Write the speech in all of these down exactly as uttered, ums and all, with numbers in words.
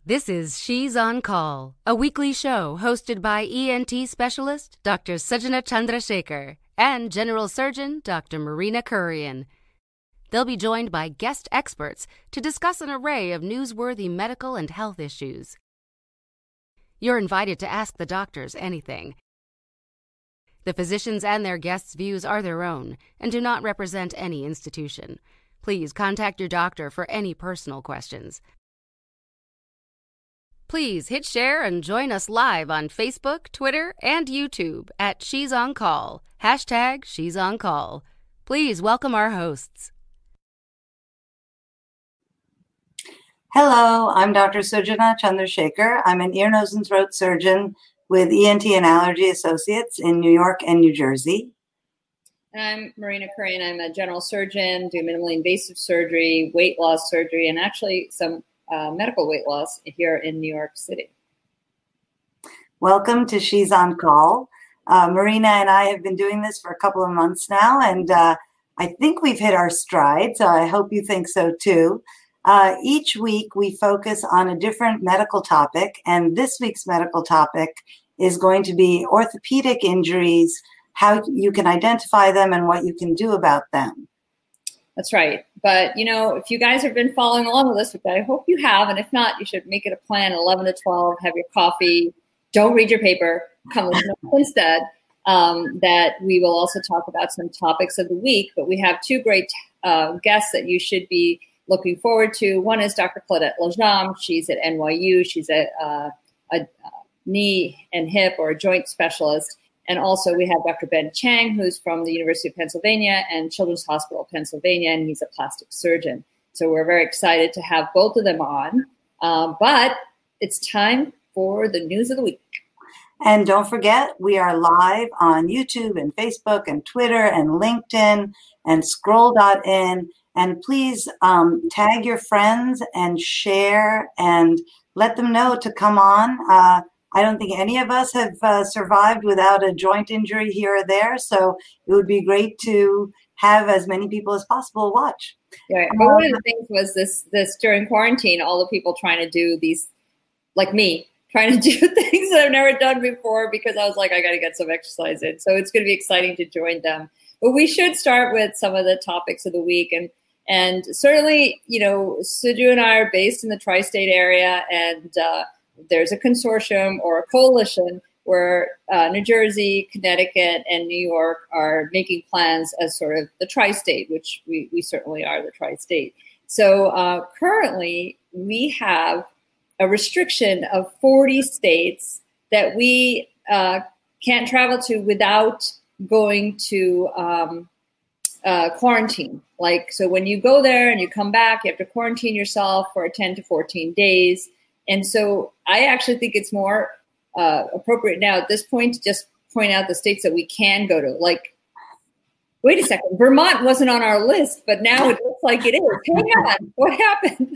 This is She's on Call, a weekly show hosted by E N T specialist Doctor Sujana Chandrasekhar and General Surgeon Doctor Marina Kurian. They'll be joined by guest experts to discuss an array of newsworthy medical and health issues. You're invited to ask the doctors anything. The physicians and their guests' views are their own and do not represent any institution. Please contact your doctor for any personal questions. Please hit share and join us live on Facebook, Twitter, and YouTube at She's on Call, hashtag She's on Call. Please welcome our hosts. Hello, I'm Doctor Sujana Chandrasekhar. I'm an ear, nose, and throat surgeon with E N T and Allergy Associates in New York and New Jersey. And I'm Marina Kurian. I'm a general surgeon, do minimally invasive surgery, weight loss surgery, and actually some Uh, medical weight loss here in New York City. Welcome to She's on Call. Uh, Marina and I have been doing this for a couple of months now, and uh, I think we've hit our stride, so I hope you think so too. Uh, each week we focus on a different medical topic, and this week's medical topic is going to be orthopedic injuries, how you can identify them and what you can do about them. That's right. But, you know, if you guys have been following along with us, which I hope you have, and if not, you should make it a plan, eleven to twelve, have your coffee, don't read your paper, come with us instead, um, that we will also talk about some topics of the week. But we have two great uh, guests that you should be looking forward to. One is Doctor Claudette Lajam. She's at N Y U. She's a, uh, a, a knee and hip or a joint specialist. And also we have Doctor Ben Chang, who's from the University of Pennsylvania and Children's Hospital of Pennsylvania, and he's a plastic surgeon. So we're very excited to have both of them on. Um, but it's time for the news of the week. And don't forget, we are live on YouTube and Facebook and Twitter and LinkedIn and scroll dot in. And please um, tag your friends and share and let them know to come on. Uh, I don't think any of us have uh, survived without a joint injury here or there, so it would be great to have as many people as possible watch. Yeah, but one of the things was this this during quarantine, all the people trying to do these, like me, trying to do things that I've never done before because I was like, I got to get some exercise in. So it's going to be exciting to join them. But we should start with some of the topics of the week. And and certainly, you know, Suju and I are based in the tri-state area, and uh, there's a consortium or a coalition where uh, New Jersey, Connecticut, and New York are making plans as sort of the tri-state, which we, we certainly are the tri-state. So uh, currently we have a restriction of forty states that we uh, can't travel to without going to um, uh, quarantine. Like, so when you go there and you come back, you have to quarantine yourself for ten to fourteen days. And so I actually think it's more uh, appropriate now at this point to just point out the states that we can go to. Like, wait a second, Vermont wasn't on our list, but now it looks like it is. Hang on, what happened?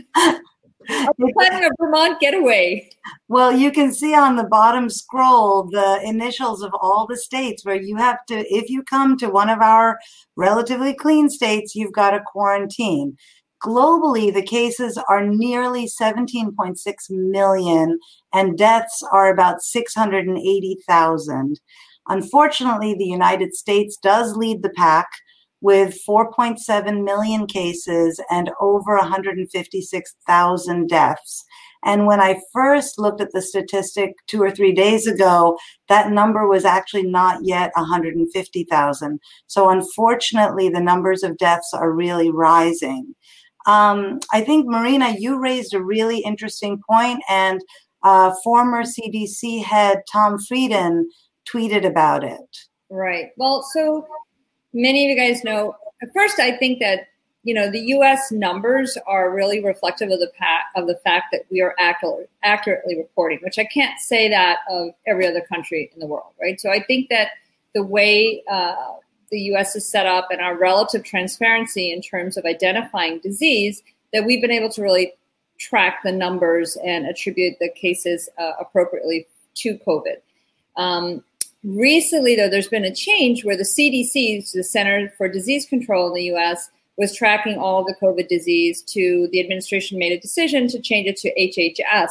I'm planning a Vermont getaway. Well, you can see on the bottom scroll the initials of all the states where you have to, if you come to one of our relatively clean states, you've got to quarantine. Globally, the cases are nearly seventeen point six million and deaths are about six hundred eighty thousand. Unfortunately, the United States does lead the pack with four point seven million cases and over one hundred fifty-six thousand deaths. And when I first looked at the statistic two or three days ago, that number was actually not yet one hundred fifty thousand. So unfortunately, the numbers of deaths are really rising. Um, I think, Marina, you raised a really interesting point, and uh, former C D C head Tom Frieden tweeted about it. Right. Well, so many of you guys know, at first I think that, you know, the U S numbers are really reflective of the pa- of the fact that we are accurate, accurately reporting, which I can't say that of every other country in the world, right? So I think that the way uh, the U S is set up and our relative transparency in terms of identifying disease, that we've been able to really track the numbers and attribute the cases uh, appropriately to COVID. Um, recently, though, there's been a change where the C D C, the Center for Disease Control in the U S, was tracking all the COVID disease to the administration made a decision to change it to H H S.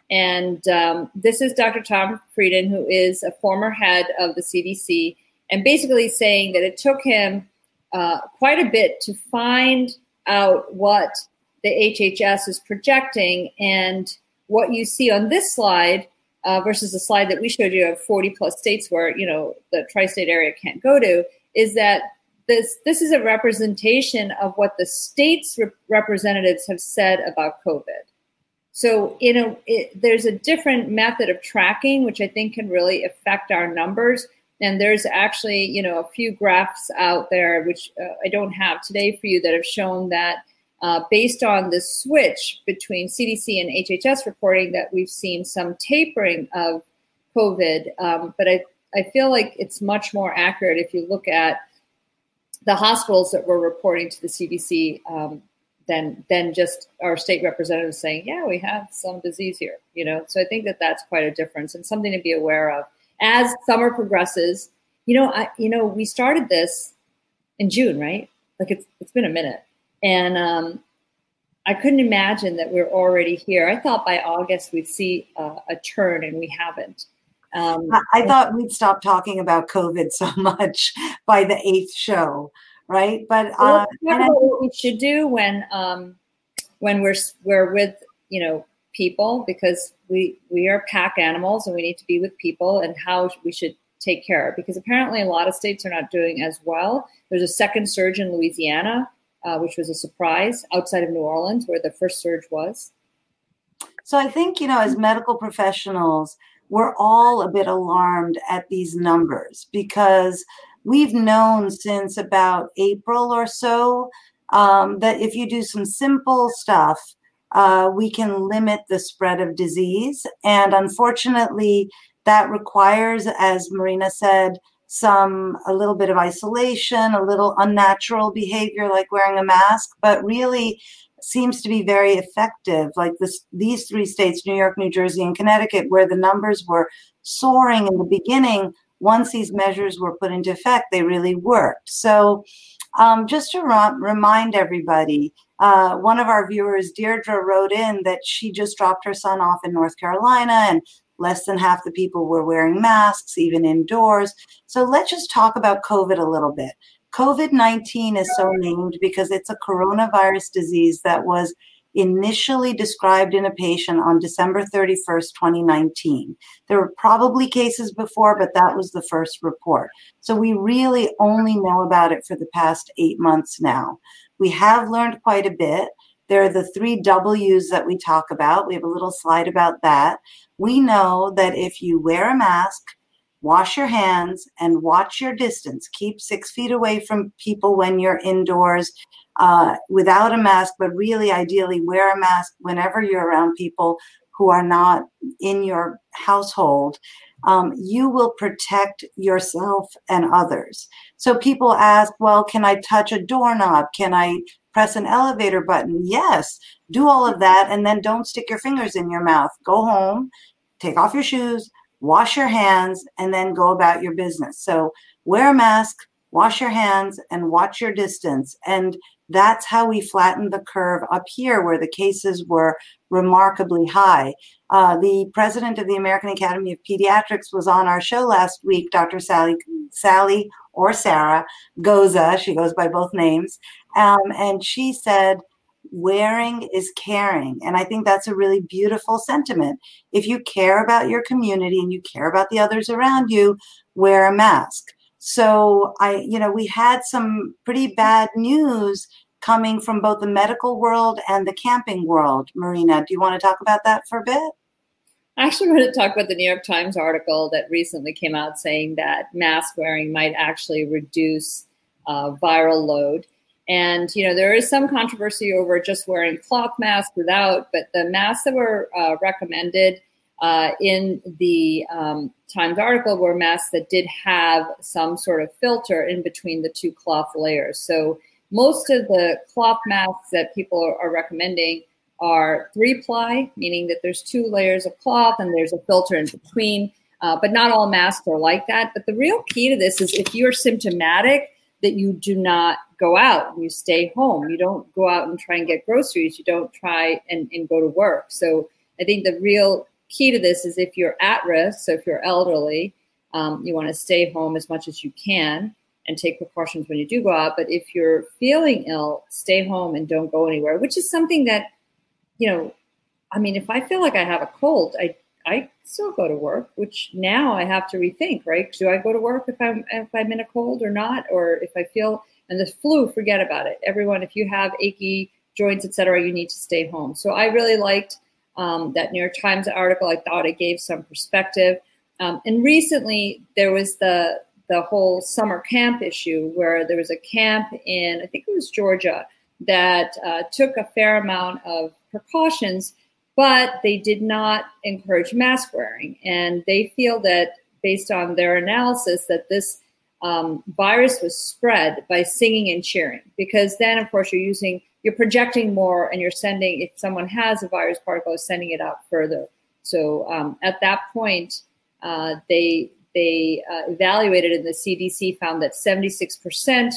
And um, this is Doctor Tom Frieden, who is a former head of the C D C, and basically saying that it took him uh, quite a bit to find out what the H H S is projecting. And what you see on this slide uh, versus the slide that we showed you of forty plus states where, you know, the tri-state area can't go to, is that this this is a representation of what the state's rep- representatives have said about COVID. So, you know, it, there's a different method of tracking, which I think can really affect our numbers. And there's actually, you know, a few graphs out there, which uh, I don't have today for you, that have shown that uh, based on the switch between C D C and H H S reporting, that we've seen some tapering of COVID. Um, but I, I feel like it's much more accurate if you look at the hospitals that were reporting to the C D C um, than than just our state representatives saying, yeah, we have some disease here, you know. So I think that that's quite a difference and something to be aware of. As summer progresses, you know, I, you know, we started this in June, right? Like it's it's been a minute, and um, I couldn't imagine that we're already here. I thought by August we'd see uh, a turn, and we haven't. Um, I, I thought we'd stop talking about COVID so much by the eighth show, right? But uh, talk about what we should do when um, when we're we're with, you know, people, because we we are pack animals and we need to be with people, and how we should take care, because apparently a lot of states are not doing as well. There's a second surge in Louisiana, uh, which was a surprise outside of New Orleans, where the first surge was. So I think, you know, as medical professionals, we're all a bit alarmed at these numbers, because we've known since about April or so um, that if you do some simple stuff, uh, we can limit the spread of disease. And unfortunately, that requires, as Marina said, some a little bit of isolation, a little unnatural behavior like wearing a mask, but really seems to be very effective. Like this, these three states, New York, New Jersey, and Connecticut, where the numbers were soaring in the beginning, once these measures were put into effect, they really worked. So um, just to r- remind everybody, uh, one of our viewers, Deirdre, wrote in that she just dropped her son off in North Carolina, and less than half the people were wearing masks, even indoors. So let's just talk about COVID a little bit. COVID nineteen is so named because it's a coronavirus disease that was initially described in a patient on December thirty-first, twenty nineteen. There were probably cases before, but that was the first report. So we really only know about it for the past eight months now. We have learned quite a bit. There are the three W's that we talk about. We have a little slide about that. We know that if you wear a mask, wash your hands, and watch your distance. Keep six feet away from people when you're indoors uh, without a mask, but really ideally wear a mask whenever you're around people who are not in your household. Um, you will protect yourself and others. So people ask, well, can I touch a doorknob? Can I press an elevator button? Yes, do all of that, and then don't stick your fingers in your mouth. Go home, take off your shoes, wash your hands, and then go about your business. So wear a mask, wash your hands, and watch your distance. And that's how we flattened the curve up here, where the cases were remarkably high. Uh, the president of the American Academy of Pediatrics was on our show last week, Doctor Sally, Sally or Sarah Goza, she goes by both names, um, and she said, wearing is caring. And I think that's a really beautiful sentiment. If you care about your community and you care about the others around you, wear a mask. So I, you know, we had some pretty bad news coming from both the medical world and the camping world. Marina, do you want to talk about that for a bit? I actually want to talk about the New York Times article that recently came out saying that mask wearing might actually reduce uh, viral load. And, you know, there is some controversy over just wearing cloth masks without, but the masks that were uh, recommended uh, in the um, Times article were masks that did have some sort of filter in between the two cloth layers. So most of the cloth masks that people are, are recommending are three-ply, meaning that there's two layers of cloth and there's a filter in between, uh, but not all masks are like that. But the real key to this is if you're symptomatic, that you do not go out and you stay home. You don't go out and try and get groceries. You don't try and, and go to work. So I think the real key to this is if you're at risk, so if you're elderly, um, you want to stay home as much as you can and take precautions when you do go out. But if you're feeling ill, stay home and don't go anywhere, which is something that, you know, I mean, if I feel like I have a cold, I I still go to work, which now I have to rethink, right? Do I go to work if I'm if I'm in a cold or not? Or if I feel, and the flu, forget about it. Everyone, if you have achy joints, et cetera, you need to stay home. So I really liked um, that New York Times article. I thought it gave some perspective. Um, and recently there was the the whole summer camp issue where there was a camp in, I think it was Georgia, that uh, took a fair amount of precautions, but they did not encourage mask wearing. And they feel that based on their analysis that this um, virus was spread by singing and cheering, because then of course you're using, you're projecting more and you're sending, if someone has a virus particle, sending it out further. So um, at that point, uh, they they uh, evaluated and the C D C found that seventy-six percent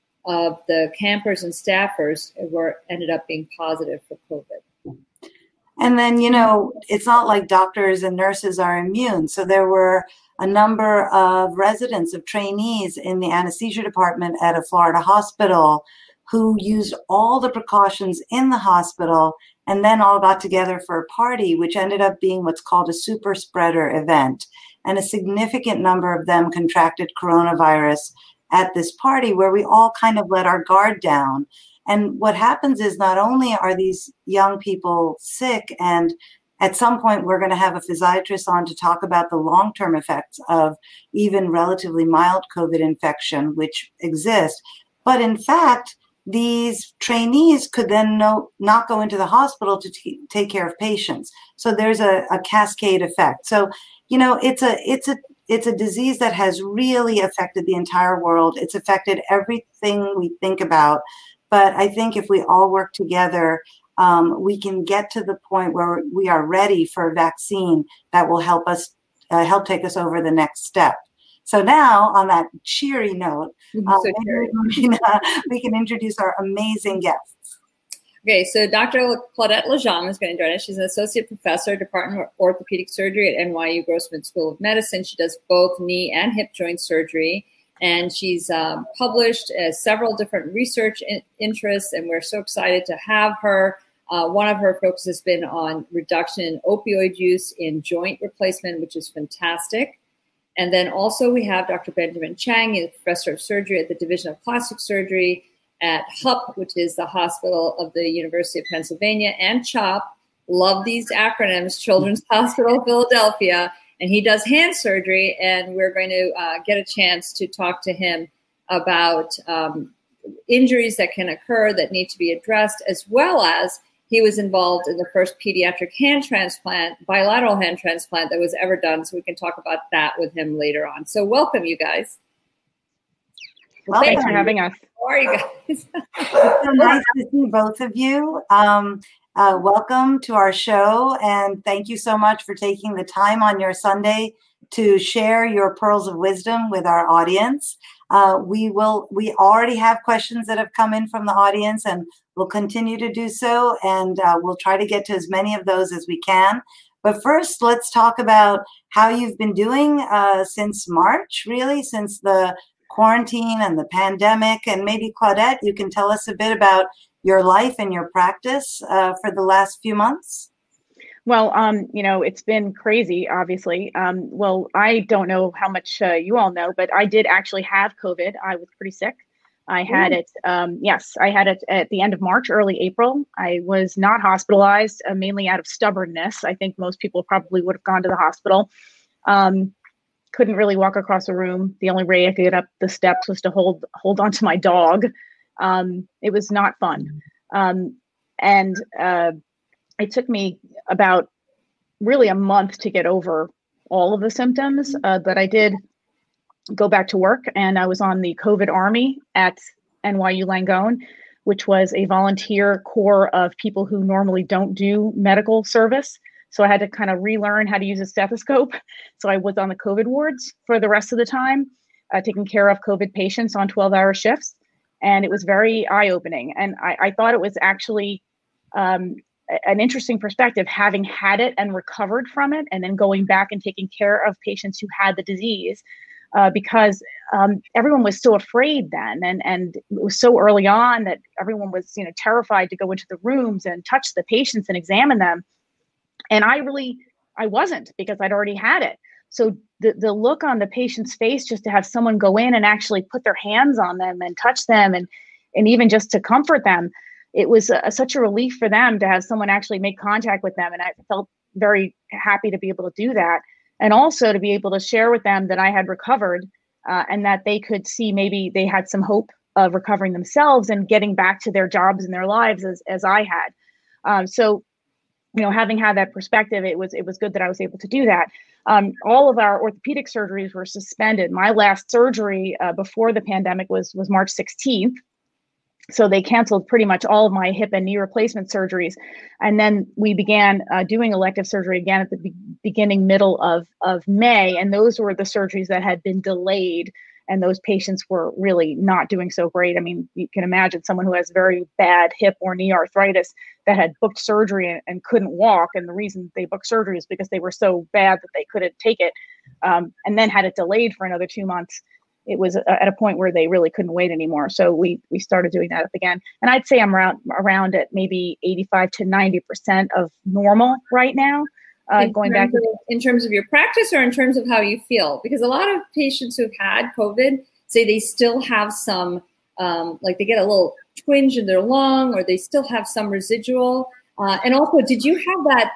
of the campers and staffers were ended up being positive for COVID. And then, you know, it's not like doctors and nurses are immune. So there were a number of residents, of trainees in the anesthesia department at a Florida hospital who used all the precautions in the hospital and then all got together for a party, which ended up being what's called a super spreader event. And a significant number of them contracted coronavirus at this party where we all kind of let our guard down. And what happens is not only are these young people sick, and at some point we're going to have a physiatrist on to talk about the long-term effects of even relatively mild COVID infection, which exist. But in fact, these trainees could then no, not go into the hospital to t- take care of patients. So there's a, a cascade effect. So, you know, it's a it's a it's a disease that has really affected the entire world. It's affected everything we think about. But I think if we all work together, um, we can get to the point where we are ready for a vaccine that will help us uh, help take us over the next step. So now, on that cheery note, uh, so cheery. We, can, uh, we can introduce our amazing guests. Okay, so Doctor Claudette Lejam is going to join us. She's an associate professor, Department of Orthopedic Surgery at N Y U Grossman School of Medicine. She does both knee and hip joint surgery, and she's um, published uh, several different research in- interests, and we're so excited to have her. Uh, one of her focuses has been on reduction in opioid use in joint replacement, which is fantastic. And then also we have Doctor Benjamin Chang, he's a professor of surgery at the Division of Plastic Surgery at H U P, which is the Hospital of the University of Pennsylvania, and CHOP. Love these acronyms, Children's Hospital of Philadelphia. And he does hand surgery, and we're going to uh, get a chance to talk to him about um, injuries that can occur that need to be addressed, as well as he was involved in the first pediatric hand transplant, bilateral hand transplant that was ever done. So we can talk about that with him later on. So welcome, you guys. Well, thanks for having us. How are you guys? It's so nice to see both of you. Um, uh, welcome to our show, and thank you so much for taking the time on your Sunday to share your pearls of wisdom with our audience. Uh, we will. We already have questions that have come in from the audience, and we'll continue to do so. And uh, we'll try to get to as many of those as we can. But first, let's talk about how you've been doing uh, since March, really, since the quarantine and the pandemic. And maybe Claudette, you can tell us a bit about your life and your practice uh, for the last few months. Well, um, you know, it's been crazy, obviously. Um, well, I don't know how much uh, you all know, but I did actually have COVID. I was pretty sick. I had it, um, yes, I had it at the end of March, early April. I was not hospitalized, uh, mainly out of stubbornness. I think most people probably would have gone to the hospital. Um, couldn't really walk across a room. The only way I could get up the steps was to hold hold on to my dog. Um, it was not fun. Um, and uh, it took me about really a month to get over all of the symptoms, uh, but I did go back to work, and I was on the COVID Army at N Y U Langone, which was a volunteer corps of people who normally don't do medical service. So I had to kind of relearn how to use a stethoscope. So I was on the COVID wards for the rest of the time, uh, taking care of COVID patients on twelve hour shifts. And it was very eye-opening. And I, I thought it was actually um, an interesting perspective, having had it and recovered from it, and then going back and taking care of patients who had the disease, uh, because um, everyone was so afraid then, and and it was so early on that everyone was, you know, terrified to go into the rooms and touch the patients and examine them. And I really, I wasn't, because I'd already had it. So the, the look on the patient's face, just to have someone go in and actually put their hands on them and touch them, and, and even just to comfort them, it was a, such a relief for them to have someone actually make contact with them. And I felt very happy to be able to do that. And also to be able to share with them that I had recovered, uh, and that they could see maybe they had some hope of recovering themselves and getting back to their jobs and their lives as, as I had. Um, so, you know, having had that perspective, it was, it was good that I was able to do that. Um, all of our orthopedic surgeries were suspended. My last surgery uh, before the pandemic was, was March sixteenth. So they canceled pretty much all of my hip and knee replacement surgeries. And then we began uh, doing elective surgery again at the be- beginning, middle of, of May. And those were the surgeries that had been delayed. And those patients were really not doing so great. I mean, you can imagine someone who has very bad hip or knee arthritis that had booked surgery and, and couldn't walk. And the reason they booked surgery is because they were so bad that they couldn't take it, um, and then had it delayed for another two months. It was at a point where they really couldn't wait anymore. So we we started doing that up again. And I'd say I'm around, around at maybe eighty-five to ninety percent of normal right now. Uh, going back of, in terms of your practice, or in terms of how you feel? Because a lot of patients who've had COVID say they still have some, um, like they get a little twinge in their lung, or they still have some residual. Uh, and also, did you have that,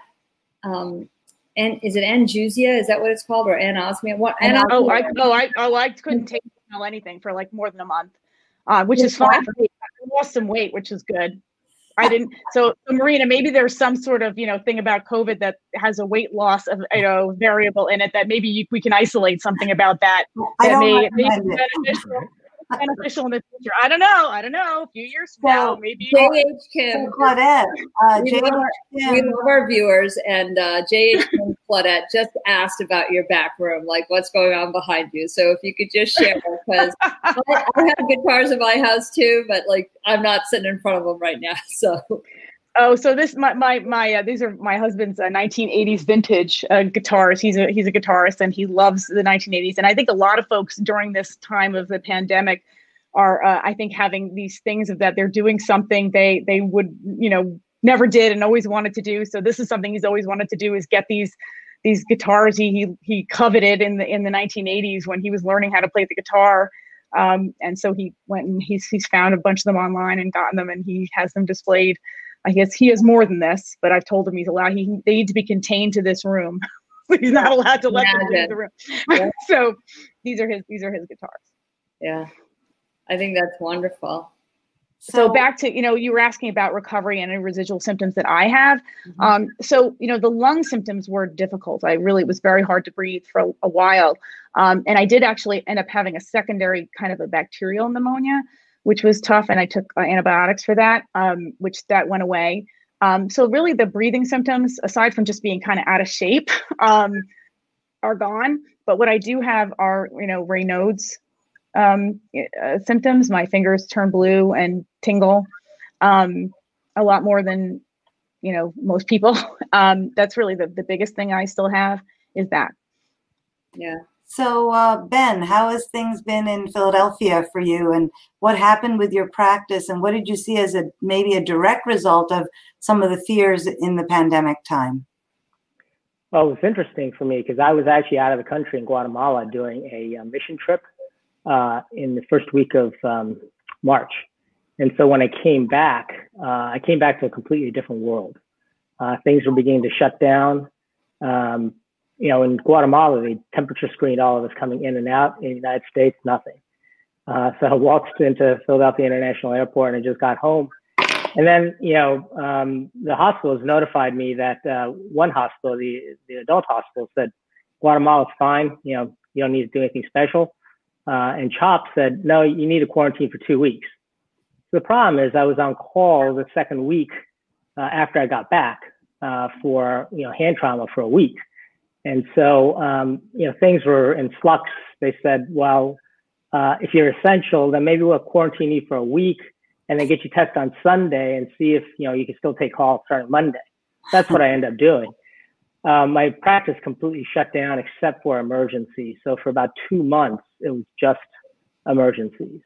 um, and is it angiosia? Is that what it's called? Or anosmia? What? Anosmia? Oh, I, oh, I, oh, I couldn't take anything for like more than a month, uh, which is fine for me. I lost some weight, which is good. I didn't. So, so, Marina, maybe there's some sort of, you know, thing about COVID that has a weight loss of, you know, variable in it, that maybe you, we can isolate something about that. I that don't may, may be beneficial. beneficial in the future. I don't know. I don't know. A few years from now, maybe. J H Kim. Claudette. Uh, we, J H love our, we love our viewers, and uh, J H Kim Claudette just asked about your back room, like what's going on behind you. So if you could just share, because I, I have guitars in my house too, but like I'm not sitting in front of them right now. So. Oh, so this my my my uh, these are my husband's uh, nineteen eighties vintage uh, guitars. He's a he's a guitarist, and he loves the nineteen eighties. And I think a lot of folks during this time of the pandemic are, uh, I think, having these things of that they're doing something they they would, you know, never did and always wanted to do. So this is something he's always wanted to do, is get these these guitars he he, he coveted in the in the nineteen eighties when he was learning how to play the guitar. Um, and so he went and he's he's found a bunch of them online and gotten them, and he has them displayed. I guess he has more than this, but I've told him he's allowed, he, they need to be contained to this room. He's not allowed to let them leave the room. Yeah. So these are his, these are his guitars. Yeah. I think that's wonderful. So, so back to, you know, you were asking about recovery and any residual symptoms that I have. Mm-hmm. Um, so, you know, the lung symptoms were difficult. I really, it was very hard to breathe for a, a while. Um, and I did actually end up having a secondary kind of a bacterial pneumonia, which was tough. And I took uh, antibiotics for that, um, which that went away. Um, so really the breathing symptoms, aside from just being kind of out of shape, um, are gone. But what I do have are, you know, Raynaud's um, uh, symptoms. My fingers turn blue and tingle um, a lot more than, you know, most people. um, that's really the, the biggest thing I still have is that. Yeah. So, uh, Ben, how has things been in Philadelphia for you, and what happened with your practice, and what did you see as a maybe a direct result of some of the fears in the pandemic time? Well, it was interesting for me because I was actually out of the country in Guatemala doing a, a mission trip uh, in the first week of um, March. And so when I came back, uh, I came back to a completely different world. Uh, things were beginning to shut down. Um, You know, in Guatemala, they temperature screened all of us coming in and out. In the United States, nothing. Uh, so I walked into Philadelphia International Airport and I just got home. And then, you know, um, the hospitals notified me that uh, one hospital, the, the adult hospital, said, Guatemala's fine. You know, you don't need to do anything special. Uh, and CHOP said, no, you need to quarantine for two weeks. The problem is I was on call the second week uh, after I got back uh, for, you know, hand trauma for a week. And so, um, you know, things were in flux. They said, well, uh, if you're essential, then maybe we'll quarantine you for a week. and then get you tested on Sunday and see if, you know, you can still take calls starting Monday. That's what I end up doing. Um, my practice completely shut down except for emergencies. So for about two months, it was just emergencies.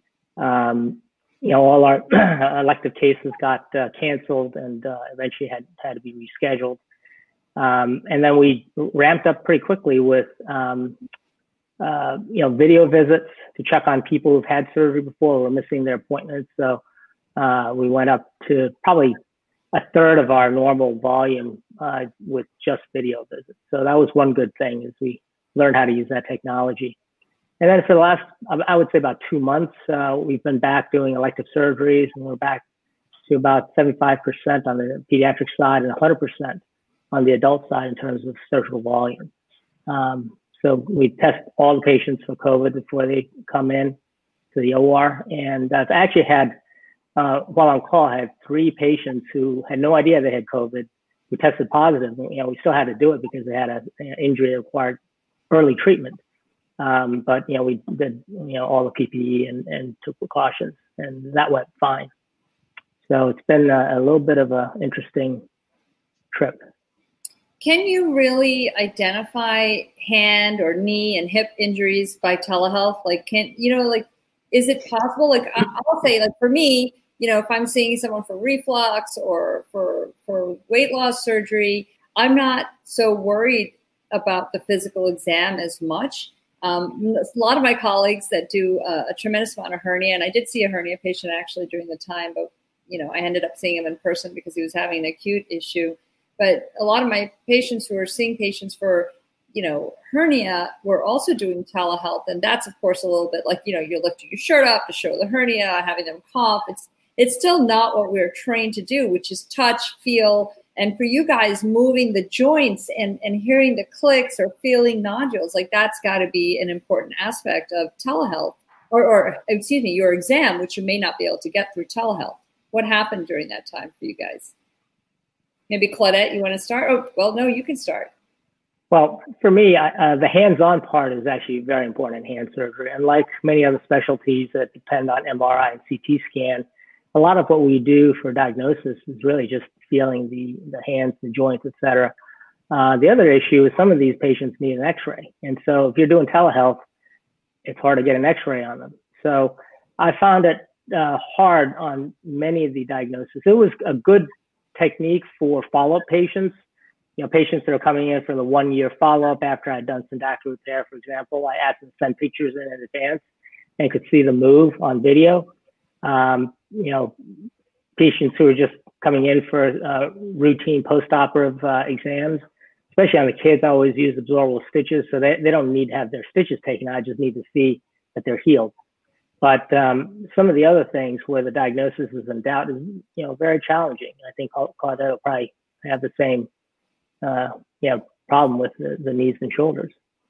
Um, you know, all our elective cases got uh, canceled and uh, eventually had, had to be rescheduled. Um, and then we ramped up pretty quickly with, um, uh, you know, video visits to check on people who've had surgery before or were missing their appointments. So uh, we went up to probably a third of our normal volume uh, with just video visits. So that was one good thing, is we learned how to use that technology. And then for the last, I would say about two months, uh, we've been back doing elective surgeries, and we're back to about seventy-five percent on the pediatric side and one hundred percent on the adult side in terms of surgical volume. Um, so we test all the patients for COVID before they come in to the O R. And I've actually had, uh, while on call, I had three patients who had no idea they had COVID, who tested positive. You know, we still had to do it because they had a, an injury that required early treatment. Um, but, you know, we did, you know, all the P P E and, and took precautions, and that went fine. So it's been a, a little bit of an interesting trip. Can you really identify hand or knee and hip injuries by telehealth? Like, can, you know, like, is it possible? Like, I'll say, like, for me, you know, if I'm seeing someone for reflux or for, for weight loss surgery, I'm not so worried about the physical exam as much. Um, a lot of my colleagues that do a, a tremendous amount of hernia, and I did see a hernia patient actually during the time, but, you know, I ended up seeing him in person because he was having an acute issue. But a lot of my patients who are seeing patients for, you know, hernia were also doing telehealth. And that's, of course, a little bit like, you know, you're lifting your shirt up to show the hernia, having them cough. It's it's still not what we're trained to do, which is touch, feel. And for you guys, moving the joints and, and hearing the clicks or feeling nodules, like that's got to be an important aspect of telehealth or, or, excuse me, your exam, which you may not be able to get through telehealth. What happened during that time for you guys? Maybe Claudette, you want to start? Oh, well, no, you can start. Well, for me, uh, the hands-on part is actually very important in hand surgery. And like many other specialties that depend on M R I and C T scan, a lot of what we do for diagnosis is really just feeling the, the hands, the joints, et cetera. Uh, the other issue is some of these patients need an x-ray. And so if you're doing telehealth, it's hard to get an x-ray on them. So I found it uh, hard on many of the diagnoses. It was a good technique for follow-up patients, you know, patients that are coming in for the one-year follow-up after I'd done syndactyl repair, for example. I asked them to send pictures in in advance and could see the move on video. Um, you know, patients who are just coming in for uh, routine post-operative uh, exams, especially on the kids, I always use absorbable stitches, so they, they don't need to have their stitches taken. I just need to see that they're healed. But um, some of the other things where the diagnosis is in doubt is, you know, very challenging. I think Claudette will probably have the same, uh, you know, problem with the, the knees and shoulders.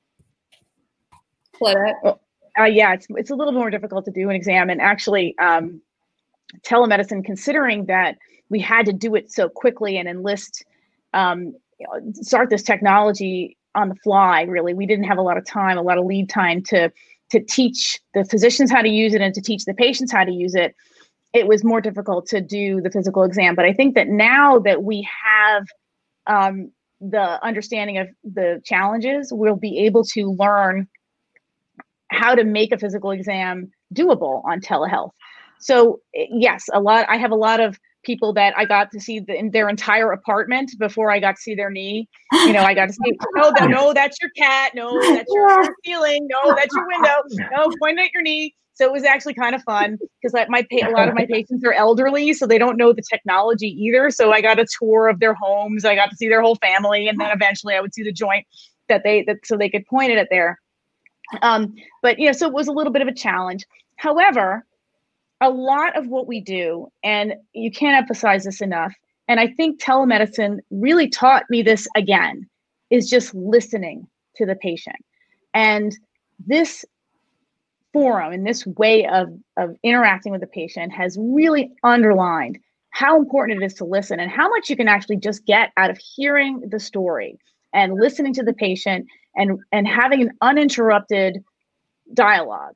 Claudette? Well, uh, yeah, it's it's a little more difficult to do an exam, and actually, um, telemedicine, considering that we had to do it so quickly and enlist, um, you know, start this technology on the fly. Really, we didn't have a lot of time, a lot of lead time to. to teach the physicians how to use it and to teach the patients how to use it. It was more difficult to do the physical exam. But I think that now that we have um, the understanding of the challenges, we'll be able to learn how to make a physical exam doable on telehealth. So yes, a lot, I have a lot of people that I got to see the, in their entire apartment before I got to see their knee. You know, I got to see, no, that, no, that's your cat. No, that's your ceiling. No, that's your window. No, point at your knee. So it was actually kind of fun because like my a lot of my patients are elderly, so they don't know the technology either. So I got a tour of their homes. I got to see their whole family, and then eventually I would see the joint that they that so they could point it at there. Um, but you know, so it was a little bit of a challenge. However, a lot of what we do, and you can't emphasize this enough, and I think telemedicine really taught me this again, is just listening to the patient. And this forum and this way of, of interacting with the patient has really underlined how important it is to listen and how much you can actually just get out of hearing the story and listening to the patient and, and having an uninterrupted dialogue.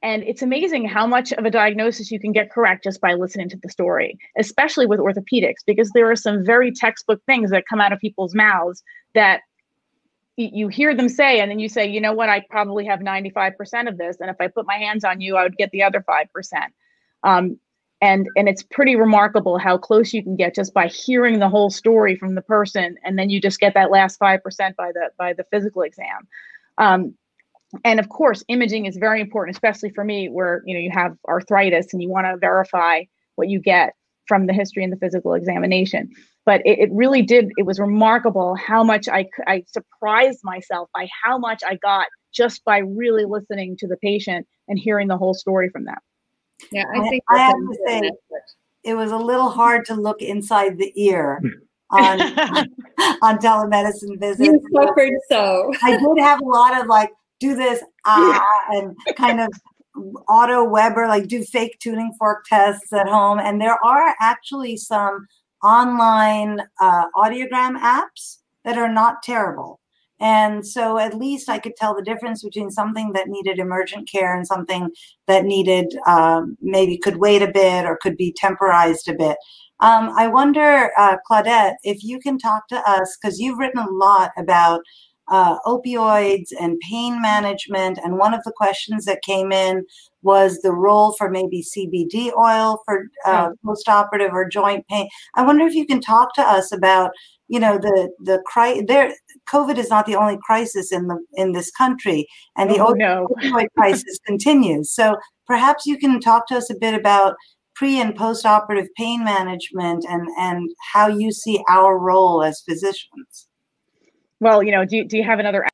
And it's amazing how much of a diagnosis you can get correct just by listening to the story, especially with orthopedics, because there are some very textbook things that come out of people's mouths that you hear them say, and then you say, you know what, I probably have ninety-five percent of this. And if I put my hands on you, I would get the other five percent. Um, and, and it's pretty remarkable how close you can get just by hearing the whole story from the person. And then you just get that last five percent by the, by the physical exam. Um, and of course, imaging is very important, especially for me where, you know, you have arthritis and you want to verify what you get from the history and the physical examination. But it, it really did, it was remarkable how much I, I surprised myself by how much I got just by really listening to the patient and hearing the whole story from them. Yeah, I think I, I have to say, it was a little hard to look inside the ear on, on telemedicine visits. You suffered so. I did have a lot of like, do this, ah, and kind of auto Weber, like do fake tuning fork tests at home. And there are actually some online uh, audiogram apps that are not terrible. And so at least I could tell the difference between something that needed emergent care and something that needed um, maybe could wait a bit or could be temporized a bit. Um, I wonder, uh, Claudette, if you can talk to us, because you've written a lot about uh, opioids and pain management. And one of the questions that came in was the role for maybe C B D oil for uh, postoperative or joint pain. I wonder if you can talk to us about, you know, the the cri- there. COVID is not the only crisis in the in this country, and the oh, opioid no. crisis continues. So perhaps you can talk to us a bit about pre and postoperative pain management and and how you see our role as physicians. Well, you know, do do you have another?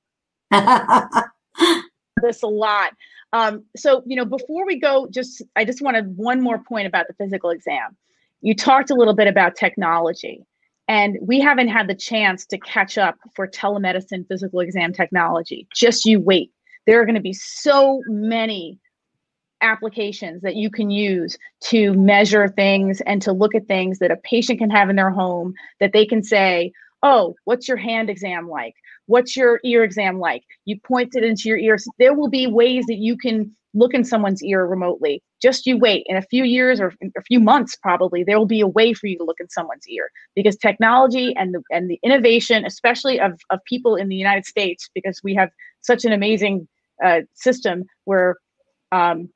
This a lot. Um, so, you know, before we go, just I just wanted one more point about the physical exam. You talked a little bit about technology, and we haven't had the chance to catch up for telemedicine physical exam technology. Just you wait. There are going to be so many applications that you can use to measure things and to look at things that a patient can have in their home that they can say, oh, what's your hand exam like? What's your ear exam like? You point it into your ears. There will be ways that you can look in someone's ear remotely. Just you wait. In a few years or a few months, probably, there will be a way for you to look in someone's ear, because technology and the, and the innovation, especially of, of people in the United States, because we have such an amazing uh, system where um,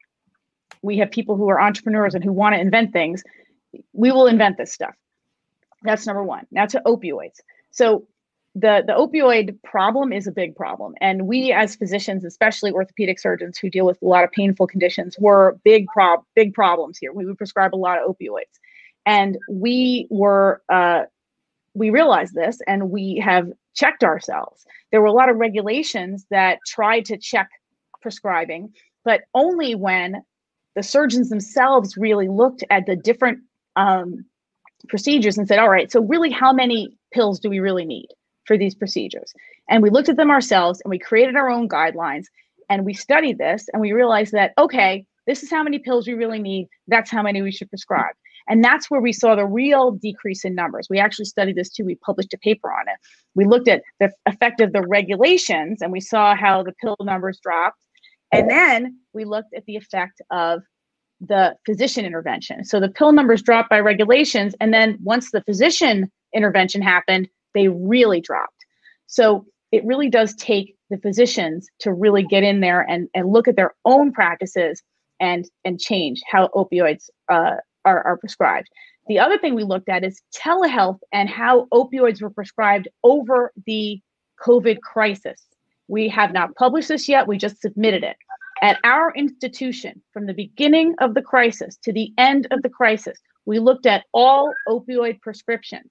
we have people who are entrepreneurs and who want to invent things. We will invent this stuff. That's number one. Now to opioids. So the, the opioid problem is a big problem. And we as physicians, especially orthopedic surgeons who deal with a lot of painful conditions, were big, prob big problems here. We would prescribe a lot of opioids. And we were, uh, we realized this and we have checked ourselves. There were a lot of regulations that tried to check prescribing, but only when the surgeons themselves really looked at the different um, procedures and said, all right, so really how many pills do we really need for these procedures? And we looked at them ourselves and we created our own guidelines and we studied this and we realized that, okay, this is how many pills we really need. That's how many we should prescribe. And that's where we saw the real decrease in numbers. We actually studied this too. We published a paper on it. We looked at the effect of the regulations and we saw how the pill numbers dropped. And then we looked at the effect of the physician intervention. So the pill numbers dropped by regulations. And then once the physician intervention happened, they really dropped. So it really does take the physicians to really get in there and, and look at their own practices and, and change how opioids uh, are, are prescribed. The other thing we looked at is telehealth and how opioids were prescribed over the COVID crisis. We have not published this yet. We just submitted it. At our institution, from the beginning of the crisis to the end of the crisis, we looked at all opioid prescriptions.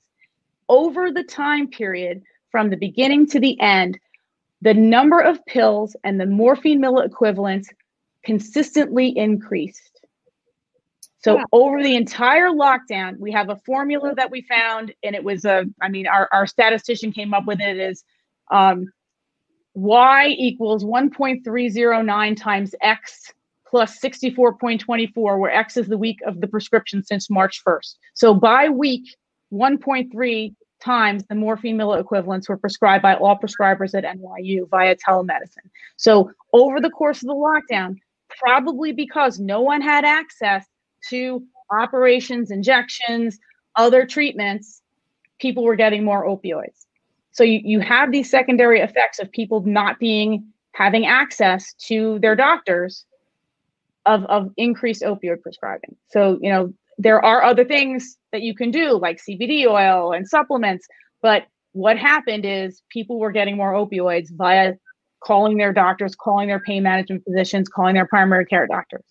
Over the time period, from the beginning to the end, the number of pills and the morphine milliequivalents consistently increased. So yeah. Over the entire lockdown, we have a formula that we found, and it was a, I mean, our, our statistician came up with it as um, Y equals one point three zero nine times X plus sixty-four point two four, where X is the week of the prescription since March first. So by week, one point three times the morphine milliequivalents were prescribed by all prescribers at N Y U via telemedicine. So over the course of the lockdown, probably because no one had access to operations, injections, other treatments, people were getting more opioids. So you, you have these secondary effects of people not being, having access to their doctors of, of increased opioid prescribing. So, you know, there are other things that you can do like C B D oil and supplements, but what happened is people were getting more opioids via calling their doctors, calling their pain management physicians, calling their primary care doctors.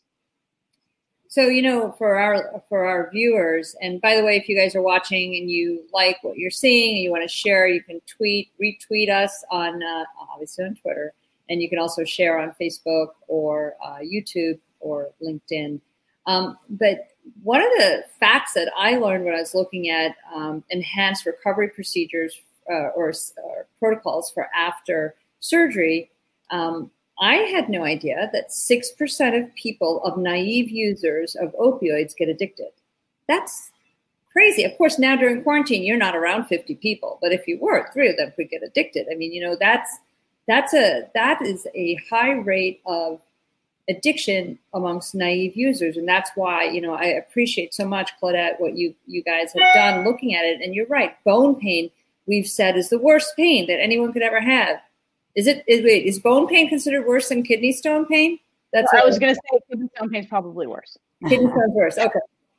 So, you know, for our for our viewers, and by the way, if you guys are watching and you like what you're seeing and you want to share, you can tweet, retweet us on, uh, obviously on Twitter, and you can also share on Facebook or uh, YouTube or LinkedIn. Um, but one of the facts that I learned when I was looking at um, enhanced recovery procedures uh, or, or protocols for after surgery, um, I had no idea that six percent of people, of naive users of opioids, get addicted. That's crazy. Of course, now during quarantine, you're not around fifty people, but if you were, three of them could get addicted. I mean, you know, that's that's a that is a high rate of addiction amongst naive users, and that's why, you know, I appreciate so much, Claudette, what you you guys have done looking at it. And you're right, bone pain, we've said, is the worst pain that anyone could ever have. Is it? Is, wait, is bone pain considered worse than kidney stone pain? That's well, I was going to say kidney stone pain is probably worse. Kidney stone's worse. Okay,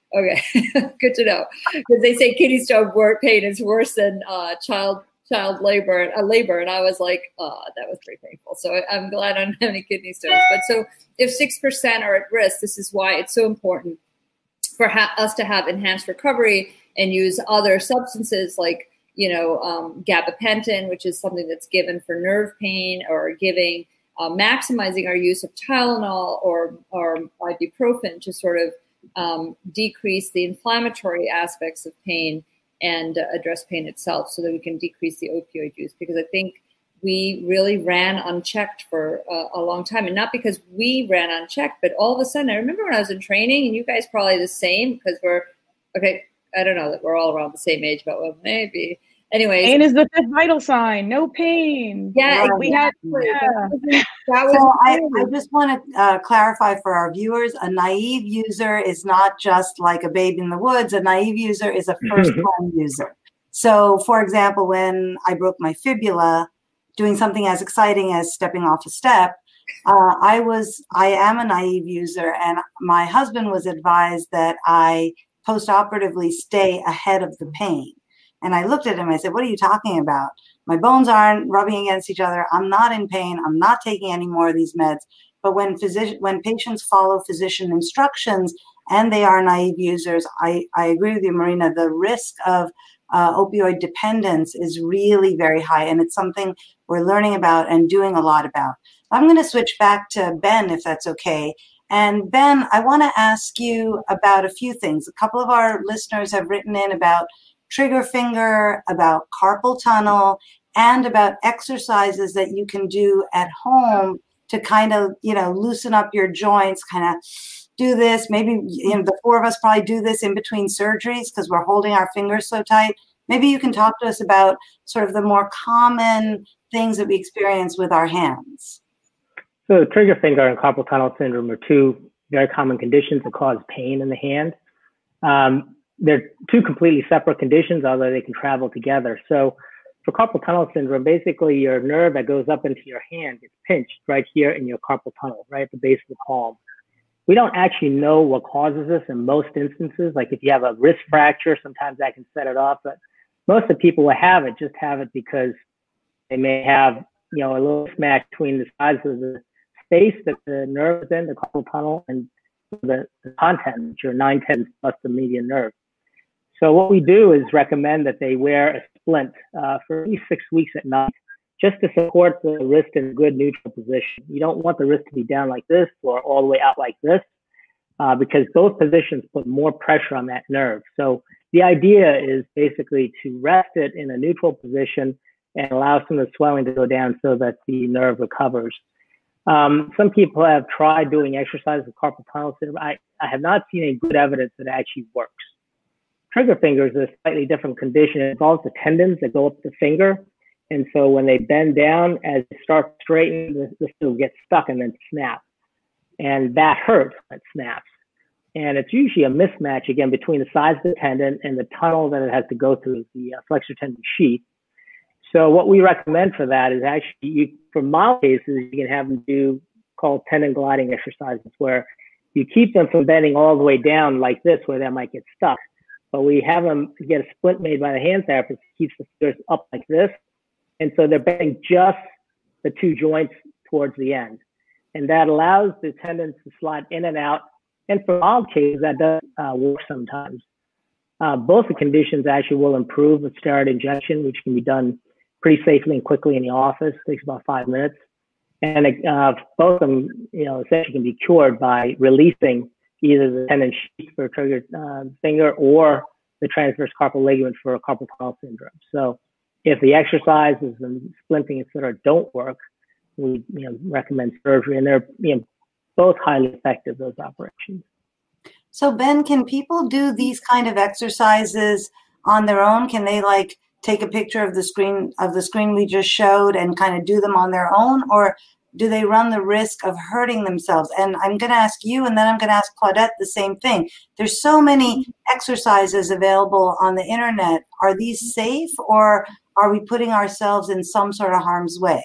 okay, good to know, because they say kidney stone pain is worse than uh, child child labor, uh, labor, and I was like, oh, that was pretty painful. So I, I'm glad I don't have any kidney stones. But so if six percent are at risk, this is why it's so important for ha- us to have enhanced recovery and use other substances like, you know, um, gabapentin, which is something that's given for nerve pain, or giving, uh, maximizing our use of Tylenol or, or ibuprofen to sort of um, decrease the inflammatory aspects of pain and uh, address pain itself so that we can decrease the opioid use. Because I think we really ran unchecked for uh, a long time. And not because we ran unchecked, but all of a sudden, I remember when I was in training, and you guys probably the same, because we're, okay, I don't know that we're all around the same age, but well, maybe. Anyways, pain is the fifth vital sign. No pain. Yeah, like we had. Yeah. That was so I, I just want to uh, clarify for our viewers: a naive user is not just like a babe in the woods. A naive user is a first-time user. So, for example, when I broke my fibula, doing something as exciting as stepping off a step, uh, I was I am a naive user, and my husband was advised that I post-operatively stay ahead of the pain. And I looked at him, I said, what are you talking about? My bones aren't rubbing against each other. I'm not in pain. I'm not taking any more of these meds. But when physician, when patients follow physician instructions and they are naive users, I, I agree with you, Marina, the risk of uh, opioid dependence is really very high. And it's something we're learning about and doing a lot about. I'm going to switch back to Ben, if that's okay. And Ben, I want to ask you about a few things. A couple of our listeners have written in about trigger finger, about carpal tunnel, and about exercises that you can do at home to kind of, you know, loosen up your joints, kind of do this. Maybe, you know, the four of us probably do this in between surgeries because we're holding our fingers so tight. Maybe you can talk to us about sort of the more common things that we experience with our hands. So trigger finger and carpal tunnel syndrome are two very common conditions that cause pain in the hand. Um, they're two completely separate conditions, although they can travel together. So for carpal tunnel syndrome, basically your nerve that goes up into your hand is pinched right here in your carpal tunnel, right at the base of the palm. We don't actually know what causes this in most instances. Like if you have a wrist fracture, sometimes that can set it off, but most of the people who have it just have it because they may have, you know, a little smack between the sides of the space that the nerve is in, the carpal tunnel, and the, the content, which are nine tenths plus the median nerve. So what we do is recommend that they wear a splint uh, for at least six weeks at night, just to support the wrist in a good neutral position. You don't want the wrist to be down like this or all the way out like this, uh, because both positions put more pressure on that nerve. So the idea is basically to rest it in a neutral position and allow some of the swelling to go down so that the nerve recovers. Um, some people have tried doing exercise with carpal tunnel syndrome. I, I have not seen any good evidence that it actually works. Trigger finger is a slightly different condition. It involves the tendons that go up the finger. And so when they bend down, as it starts straightening, the, the still gets stuck and then snap. and that hurts when it snaps. And it's usually a mismatch, again, between the size of the tendon and the tunnel that it has to go through, the uh, flexor tendon sheath. So what we recommend for that is actually, you, for mild cases, you can have them do called tendon gliding exercises, where you keep them from bending all the way down like this, where that might get stuck. But we have them get a splint made by the hand therapist that keeps the fingers up like this. And so they're bending just the two joints towards the end. And that allows the tendons to slide in and out. And for mild cases, that does uh, work sometimes. Uh, both the conditions actually will improve with steroid injection, which can be done pretty safely and quickly in the office. It takes about five minutes. And uh, both of them, you know, essentially can be cured by releasing either the tendon sheath for a triggered uh, finger or the transverse carpal ligament for a carpal tunnel syndrome. So if the exercises and splinting, et cetera, don't work, we you know, recommend surgery, and they're you know, both highly effective, those operations. So Ben, can people do these kind of exercises on their own? Can they like take a picture of the screen of the screen we just showed and kind of do them on their own, or do they run the risk of hurting themselves? And I'm going to ask you, and then I'm going to ask Claudette the same thing. There's so many exercises available on the internet. Are these safe, or are we putting ourselves in some sort of harm's way?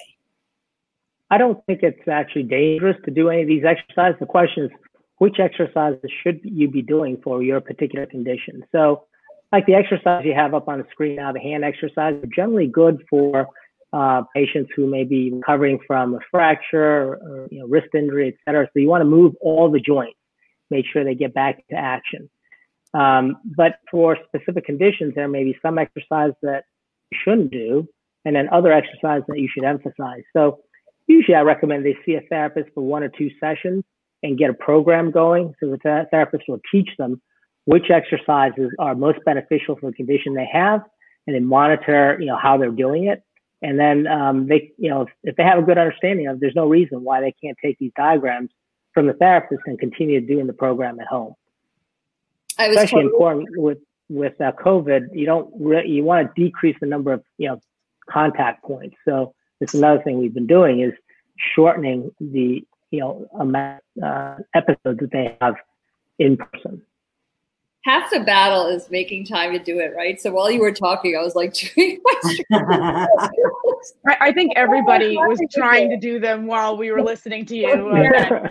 I don't think it's actually dangerous to do any of these exercises. The question is, which exercises should you be doing for your particular condition? So like the exercise you have up on the screen now, the hand exercise, are generally good for uh, patients who may be recovering from a fracture or, or you know, wrist injury, et cetera. So you want to move all the joints, make sure they get back to action. Um, but for specific conditions, there may be some exercise that you shouldn't do, and then other exercises that you should emphasize. So usually I recommend they see a therapist for one or two sessions and get a program going. So the th- therapist will teach them which exercises are most beneficial for the condition they have, and then monitor, you know, how they're doing it. And then um, they, you know, if, if they have a good understanding of, there's no reason why they can't take these diagrams from the therapist and continue doing the program at home. I was Especially told- important with with uh, COVID. You don't re- you want to decrease the number of you know contact points. So it's another thing we've been doing is shortening the you know amount uh, episodes that they have in person. Half the battle is making time to do it, right? So while you were talking, I was like, doing my I think everybody was trying to do them while we were listening to you. Uh,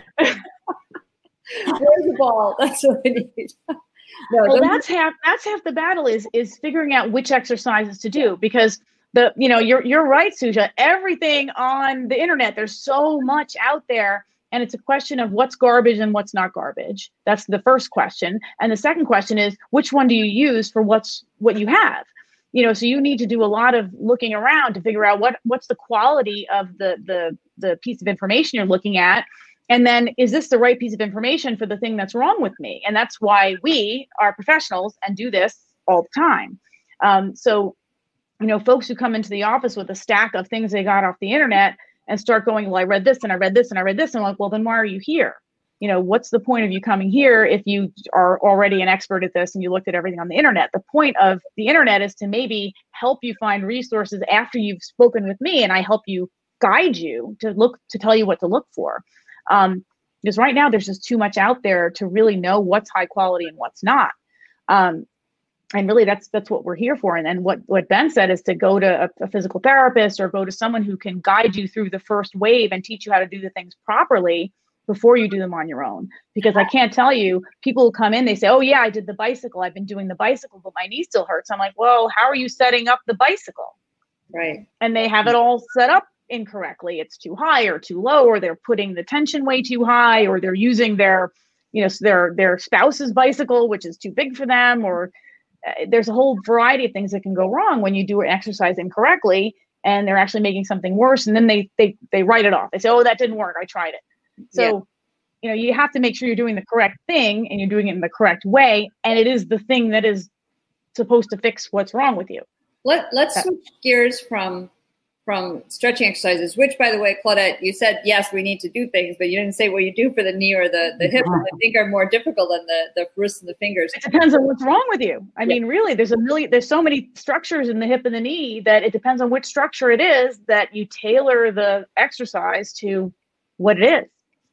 Where's the ball? That's what I need. No, well, that's half. That's half the battle is is figuring out which exercises to do, because the you know you're you're right, Suja. Everything on the internet, there's so much out there. And it's a question of what's garbage and what's not garbage. That's the first question. And the second question is, which one do you use for what's what you have? You know, so you need to do a lot of looking around to figure out what what's the quality of the the the piece of information you're looking at. And then, is this the right piece of information for the thing that's wrong with me? And that's why we are professionals and do this all the time. Um, so, you know, folks who come into the office with a stack of things they got off the internet and start going, well, I read this and I read this and I read this. And I'm like, well, then why are you here? You know, what's the point of you coming here if you are already an expert at this and you looked at everything on the internet? The point of the internet is to maybe help you find resources after you've spoken with me, and I help you guide you to look, to tell you what to look for. Um, because right now there's just too much out there to really know what's high quality and what's not. Um, And really, that's that's what we're here for. And then what, what Ben said is to go to a, a physical therapist or go to someone who can guide you through the first wave and teach you how to do the things properly before you do them on your own. Because I can't tell you, people will come in, they say, oh, yeah, I did the bicycle. I've been doing the bicycle, but my knee still hurts. I'm like, well, how are you setting up the bicycle? Right. And they have it all set up incorrectly. It's too high or too low, or they're putting the tension way too high, or they're using their, you know, their their spouse's bicycle, which is too big for them, or there's a whole variety of things that can go wrong when you do an exercise incorrectly, and they're actually making something worse. And then they they they write it off. They say, oh, that didn't work. I tried it. So, yeah. you know, you have to make sure you're doing the correct thing and you're doing it in the correct way. And it is the thing that is supposed to fix what's wrong with you. Let, let's switch gears from from stretching exercises, which, by the way, Claudette, you said, yes, we need to do things, but you didn't say what you do for the knee or the, the hip, which I think are more difficult than the, the wrists and the fingers. It depends on what's wrong with you. I yeah. mean, really, there's a million, there's so many structures in the hip and the knee that it depends on which structure it is that you tailor the exercise to what it is.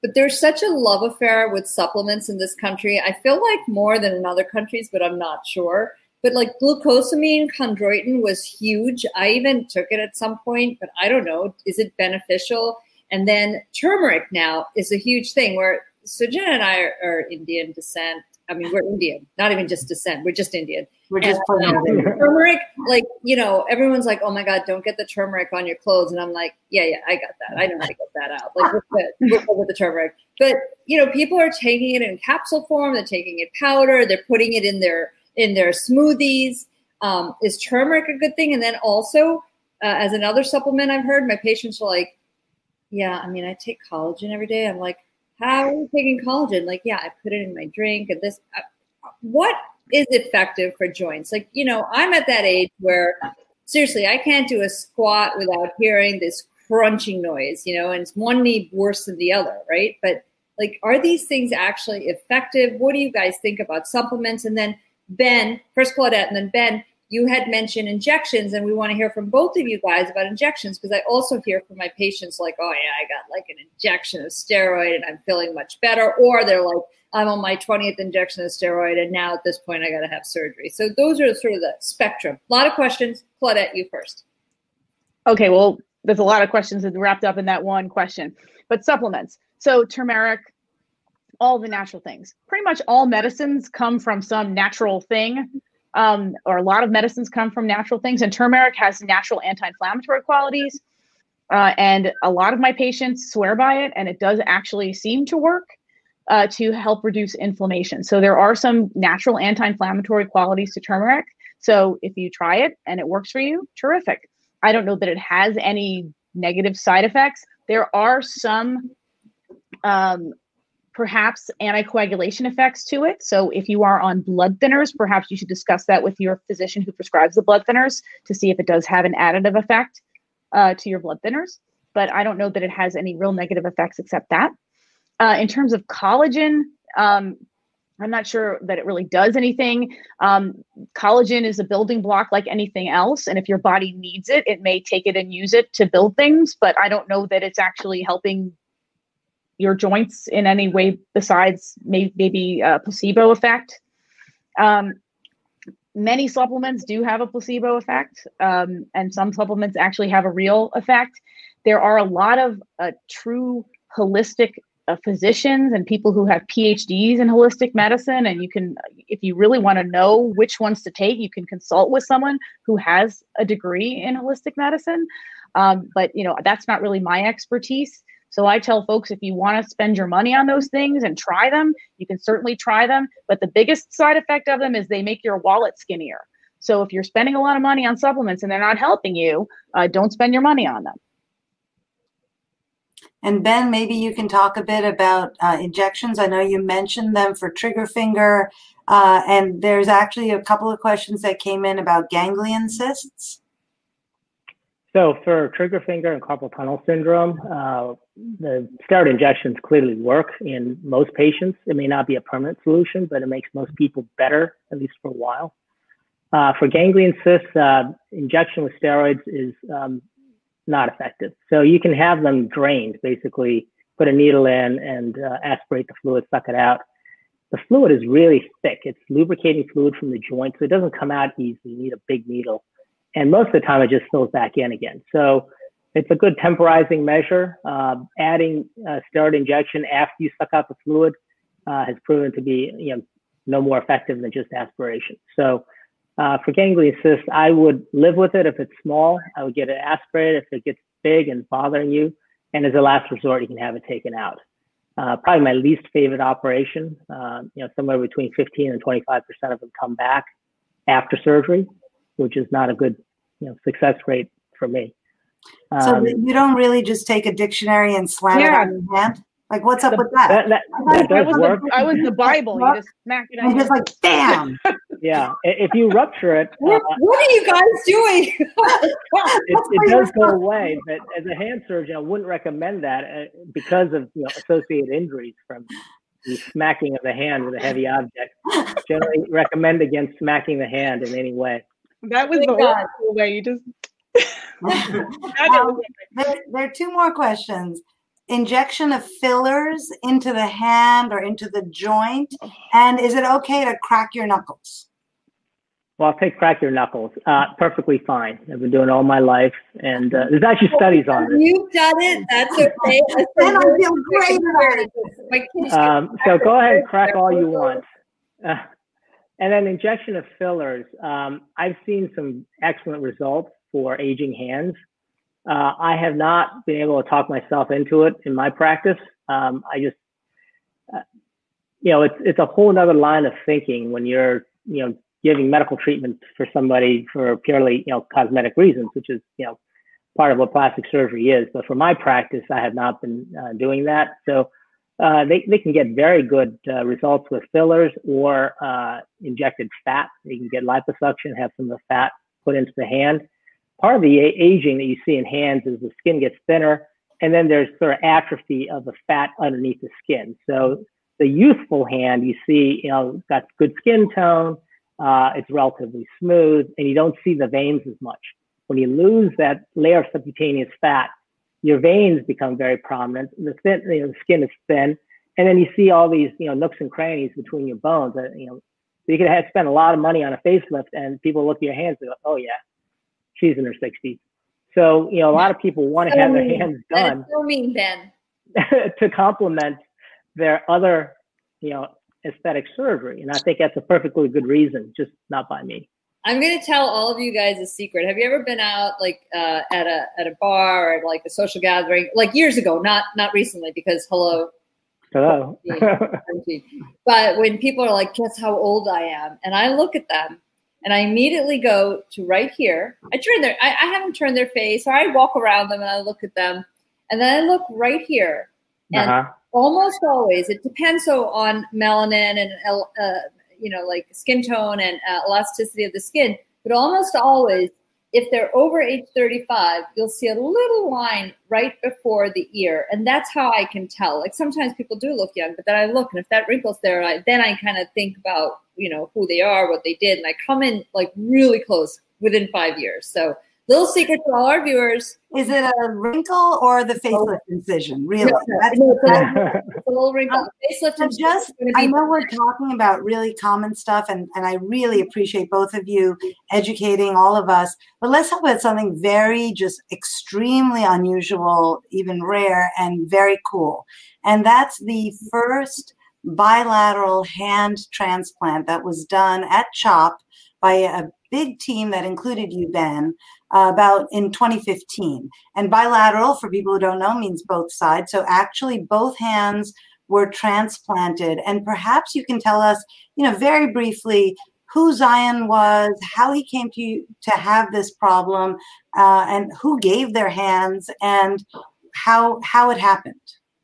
but there's such a love affair with supplements in this country. I feel like more than in other countries, but I'm not sure. But like glucosamine, chondroitin was huge. I even took it at some point, but I don't know. Is it beneficial? And then turmeric now is a huge thing where Sujana and I are, are Indian descent. I mean, we're Indian, not even just descent. We're just Indian. We're just and, um, turmeric, like, you know, everyone's like, oh my God, don't get the turmeric on your clothes. And I'm like, yeah, yeah, I got that. I know how to get that out. Like, we're good. We're good with the turmeric. But, you know, people are taking it in capsule form. They're taking it powder. They're putting it in their in their smoothies. Um, is turmeric a good thing? And then also, uh, as another supplement I've heard, my patients are like, yeah, I mean, I take collagen every day. I'm like, how are you taking collagen? Like, yeah, I put it in my drink and this. Uh, what is effective for joints? Like, you know, I'm at that age where, seriously, I can't do a squat without hearing this crunching noise, you know, and it's one knee worse than the other, right? But like, are these things actually effective? What do you guys think about supplements? And then Ben, first Claudette, and then Ben, you had mentioned injections, and we want to hear from both of you guys about injections, because I also hear from my patients like, oh yeah, I got like an injection of steroid and I'm feeling much better. Or they're like, I'm on my twentieth injection of steroid and now at this point I got to have surgery. So those are sort of the spectrum. A lot of questions. Claudette, you first. Okay, well, there's a lot of questions wrapped up in that one question. But supplements. So turmeric, all the natural things. Pretty much all medicines come from some natural thing, um, or a lot of medicines come from natural things. And turmeric has natural anti-inflammatory qualities. Uh, and a lot of my patients swear by it, and it does actually seem to work uh, to help reduce inflammation. So there are some natural anti-inflammatory qualities to turmeric. So if you try it and it works for you, terrific. I don't know that it has any negative side effects. There are some um, perhaps anticoagulation effects to it. So if you are on blood thinners, perhaps you should discuss that with your physician who prescribes the blood thinners to see if it does have an additive effect uh, to your blood thinners. But I don't know that it has any real negative effects except that. Uh, in terms of collagen, um, I'm not sure that it really does anything. Um, collagen is a building block like anything else. And if your body needs it, it may take it and use it to build things. But I don't know that it's actually helping your joints in any way besides maybe, maybe a placebo effect. Um, many supplements do have a placebo effect, um, and some supplements actually have a real effect. There are a lot of uh, true holistic uh, physicians and people who have P H Ds in holistic medicine, and you can, if you really want to know which ones to take, you can consult with someone who has a degree in holistic medicine. Um, but you know, that's not really my expertise. So I tell folks, if you want to spend your money on those things and try them, you can certainly try them. But the biggest side effect of them is they make your wallet skinnier. So if you're spending a lot of money on supplements and they're not helping you, uh, don't spend your money on them. And Ben, maybe you can talk a bit about uh, injections. I know you mentioned them for trigger finger, uh, and there's actually a couple of questions that came in about ganglion cysts. So for trigger finger and carpal tunnel syndrome, uh, the steroid injections clearly work in most patients. It may not be a permanent solution, but it makes most people better, at least for a while. Uh, for ganglion cysts, uh, injection with steroids is um, not effective. So you can have them drained, basically put a needle in and uh, aspirate the fluid, suck it out. The fluid is really thick. It's lubricating fluid from the joint, so it doesn't come out easily. You need a big needle. And most of the time, it just fills back in again. So it's a good temporizing measure. Uh, adding a steroid injection after you suck out the fluid uh, has proven to be, you know, no more effective than just aspiration. So uh, for ganglion cysts, I would live with it if it's small. I would get it aspirated if it gets big and bothering you. And as a last resort, you can have it taken out. Uh, probably my least favorite operation. Uh, you know, somewhere between fifteen and twenty-five percent of them come back after surgery, which is not a good, you know, success rate for me. Um, so you don't really just take a dictionary and slam yeah. it on your hand? Like, what's up the, with that? That, that, that does was work. The, I was the Bible. You just smack it out. And just like, damn. Yeah. If you rupture it, What, uh, what are you guys doing? it, it does go away. But as a hand surgeon, I wouldn't recommend that uh, because of, you know, associated injuries from the smacking of the hand with a heavy object. Generally recommend against smacking the hand in any way. That was Thank the God. old way. You just. um, there, there are two more questions. injection of fillers into the hand or into the joint? And is it okay to crack your knuckles? Well, I'll take crack your knuckles. Uh, perfectly fine. I've been doing it all my life, and uh, there's actually studies on this. You've done it. That's okay. Then I feel great about it. Um, so go ahead and crack all you want. Uh, and then injection of fillers. Um, I've seen some excellent results for aging hands. Uh, I have not been able to talk myself into it in my practice. Um, I just, uh, you know, it's it's a whole nother line of thinking when you're, you know, giving medical treatment for somebody for purely, you know, cosmetic reasons, which is, you know, part of what plastic surgery is. But for my practice, I have not been uh, doing that. So uh, they, they can get very good uh, results with fillers or uh, injected fat. You can get liposuction, have some of the fat put into the hand. Part of the aging that you see in hands is the skin gets thinner, and then there's sort of atrophy of the fat underneath the skin. So the youthful hand, you see, you know, got good skin tone, Uh, it's relatively smooth, and you don't see the veins as much. When you lose that layer of subcutaneous fat, your veins become very prominent. The, thin, you know, the skin is thin, and then you see all these, you know, nooks and crannies between your bones. That, you know, you could have spent a lot of money on a facelift, and people look at your hands and go, "Oh yeah, she's in her sixties." So, you know, a lot of people want to so have their mean. hands That done is so mean, Ben. to complement their other, you know, aesthetic surgery. And I think that's a perfectly good reason, just not by me. I'm going to tell all of you guys a secret. Have you ever been out like uh, at a at a bar or at like a social gathering, like years ago, not not recently, because hello. Hello. But when people are like, guess how old I am? And I look at them and I immediately go to right here. I turn their, I, I have them turn their face, or I walk around them and I look at them. And then I look right here. And uh-huh. almost always, it depends so on melanin and, uh, you know, like skin tone and uh, elasticity of the skin. But almost always, if they're over age thirty-five, you'll see a little line right before the ear. And that's how I can tell. Like sometimes people do look young, but then I look, and if that wrinkle's there, I, then I kind of think about, you know, who they are, what they did. And I come in like really close within five years. So little secret to all our viewers. Is it a wrinkle or the facelift incision? Really? No, That's no, it's, a little, it's a little wrinkle. Facelift So incision just, is gonna I be- know we're talking about really common stuff, and, and I really appreciate both of you educating all of us. But let's talk about something very just extremely unusual, even rare, and very cool. And that's the first bilateral hand transplant that was done at CHOP by a big team that included you, Ben, uh, about in twenty fifteen. And bilateral, for people who don't know, means both sides. So actually both hands were transplanted. And perhaps you can tell us, you know, very briefly who Zion was, how he came to to have this problem, uh, and who gave their hands, and how how it happened.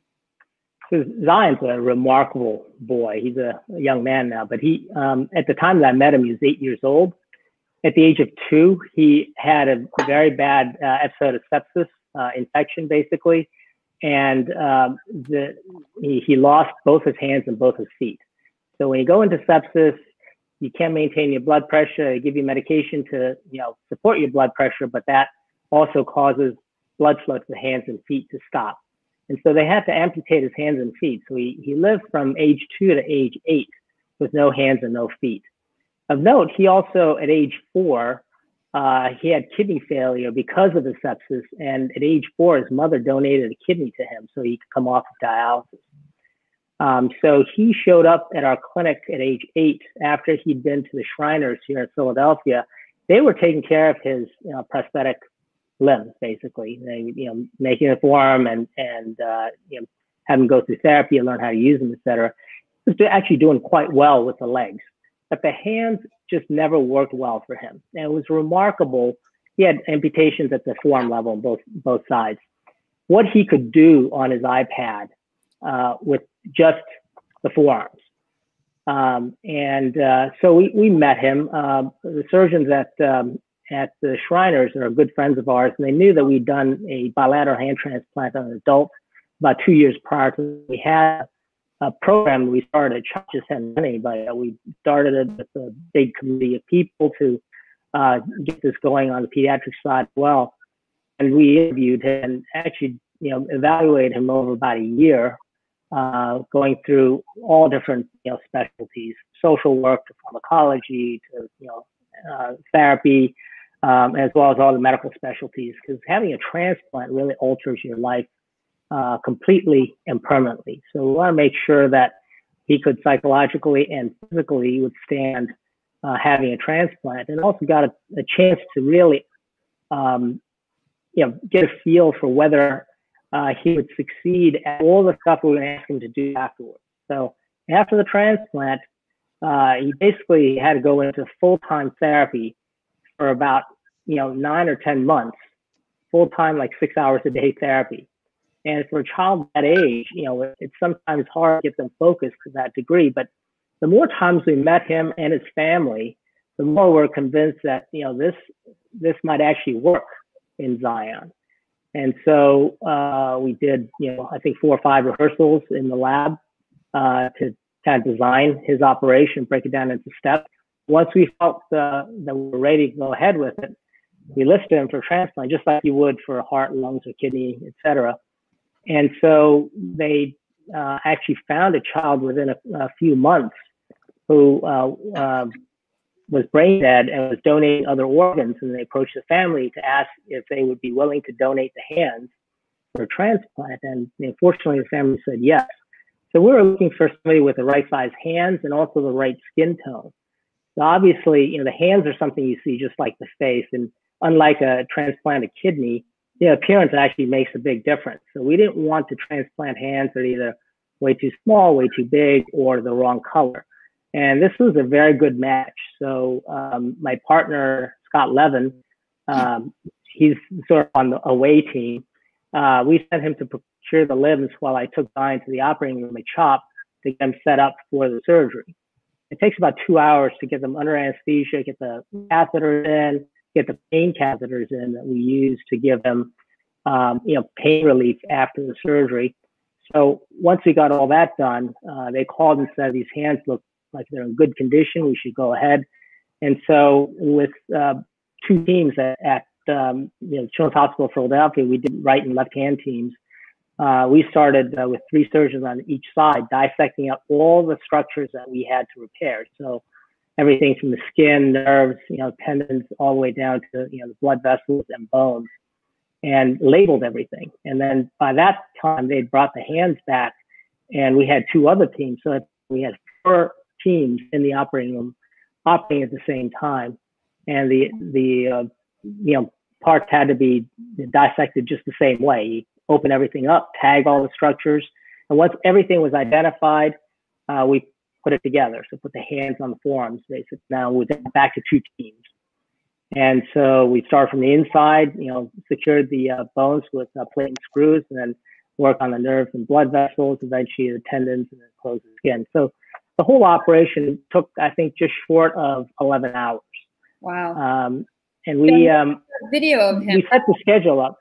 So Zion's a remarkable boy. He's a, a young man now, but he, um, at the time that I met him, he was eight years old. At the age of two, he had a very bad uh, episode of sepsis, uh, infection basically, and um, the, he, he lost both his hands and both his feet. So when you go into sepsis, you can't maintain your blood pressure. They give you medication to, you know, support your blood pressure, but that also causes blood flow to the hands and feet to stop. And so they had to amputate his hands and feet. So he, he lived from age two to age eight with no hands and no feet. Of note, he also, at age four, uh, he had kidney failure because of the sepsis. And at age four, his mother donated a kidney to him so he could come off of dialysis. Um, so he showed up at our clinic at age eight after he'd been to the Shriners here in Philadelphia. They were taking care of his, you know, prosthetic limbs, basically. They, you know, making it for him and, and uh, you know, have him go through therapy and learn how to use them, et cetera. He was actually doing quite well with the legs, but the hands just never worked well for him. And it was remarkable. He had amputations at the forearm level on both, both sides. What he could do on his iPad uh, with just the forearms. Um, and uh, so we, we met him. Uh, the surgeons at um, at the Shriners are good friends of ours, and they knew that we'd done a bilateral hand transplant on an adult about two years prior to. We had a program we started, just hadn't done anybody. We started it with a big committee of people to uh, get this going on the pediatric side as well. And we interviewed him, and actually you know, evaluated him over about a year, uh, going through all different, you know, specialties, social work to pharmacology to, you know, uh, therapy, um, as well as all the medical specialties, because having a transplant really alters your life uh, completely and permanently. So we want to make sure that he could psychologically and physically withstand uh, having a transplant, and also got a, a chance to really, um, you know, get a feel for whether uh, he would succeed at all the stuff we were going to ask him to do afterwards. So after the transplant, uh, he basically had to go into full-time therapy for about, you know, nine or ten months, full-time, like six hours a day therapy. And for a child that age, you know, it, it's sometimes hard to get them focused to that degree. But the more times we met him and his family, the more we're convinced that, you know, this this might actually work in Zion. And so uh, we did, you know, I think four or five rehearsals in the lab uh, to kind of design his operation, break it down into steps. Once we felt uh, that we were ready to go ahead with it, we listed him for transplant, just like you would for heart, lungs, or kidney, et cetera. And so they uh, actually found a child within a, a few months who uh, uh, was brain dead and was donating other organs. And they approached the family to ask if they would be willing to donate the hands for a transplant. And unfortunately, the family said yes. So we were looking for somebody with the right size hands and also the right skin tone. So obviously, you know, the hands are something you see just like the face. And unlike a transplanted kidney, the appearance actually makes a big difference. So we didn't want to transplant hands that are either way too small, way too big, or the wrong color. And this was a very good match. So um, my partner, Scott Levin, um, he's sort of on the away team. Uh, we sent him to procure the limbs while I took Zion to the operating room at CHOP to get them set up for the surgery. It takes about two hours to get them under anesthesia, get the catheters in, get the pain catheters in that we use to give them, um, you know, pain relief after the surgery. So once we got all that done, uh, they called and said these hands look like they're in good condition. We should go ahead. And so with uh, two teams at, at um, you know, Children's Hospital of Philadelphia, we did right and left hand teams. Uh, we started uh, with three surgeons on each side, dissecting out all the structures that we had to repair. So everything from the skin, nerves, you know, tendons, all the way down to, you know, the blood vessels and bones, and labeled everything. And then by that time, they'd brought the hands back, and we had two other teams. So we had four teams in the operating room operating at the same time. And the, the uh, you know, parts had to be dissected just the same way. You open everything up, tag all the structures. And once everything was identified, uh, we put it together. So put the hands on the forearms, basically. Now we're back to two teams. And so we start from the inside, you know, secured the uh, bones with uh, plate and screws, and then work on the nerves and blood vessels, eventually the tendons, and then close the skin. So the whole operation took, I think, just short of eleven hours. Wow. Um, and we um, video of him. We set the schedule up.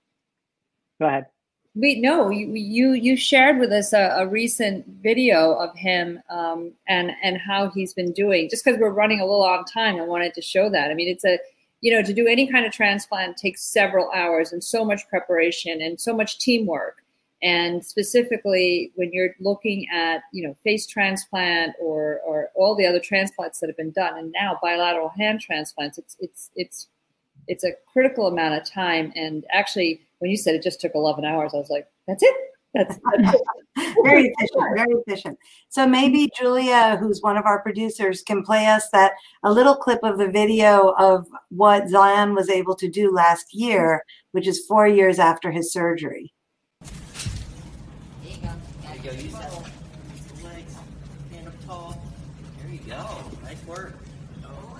Go ahead. We no, you you you shared with us a, a recent video of him um, and and how he's been doing. Just because we're running a little out of time, I wanted to show that. I mean, it's a you know to do any kind of transplant takes several hours and so much preparation and so much teamwork. And specifically, when you're looking at you know face transplant or or all the other transplants that have been done, and now bilateral hand transplants, it's it's it's it's a critical amount of time. And actually, when you said it just took eleven hours, I was like, that's it. That's, that's it. Very efficient, very efficient. So maybe Julia, who's one of our producers, can play us that a little clip of the video of what Zion was able to do last year, which is four years after his surgery. There you go. There you go. Use that. Use the legs. Stand up tall. There you go. Nice work. Oh,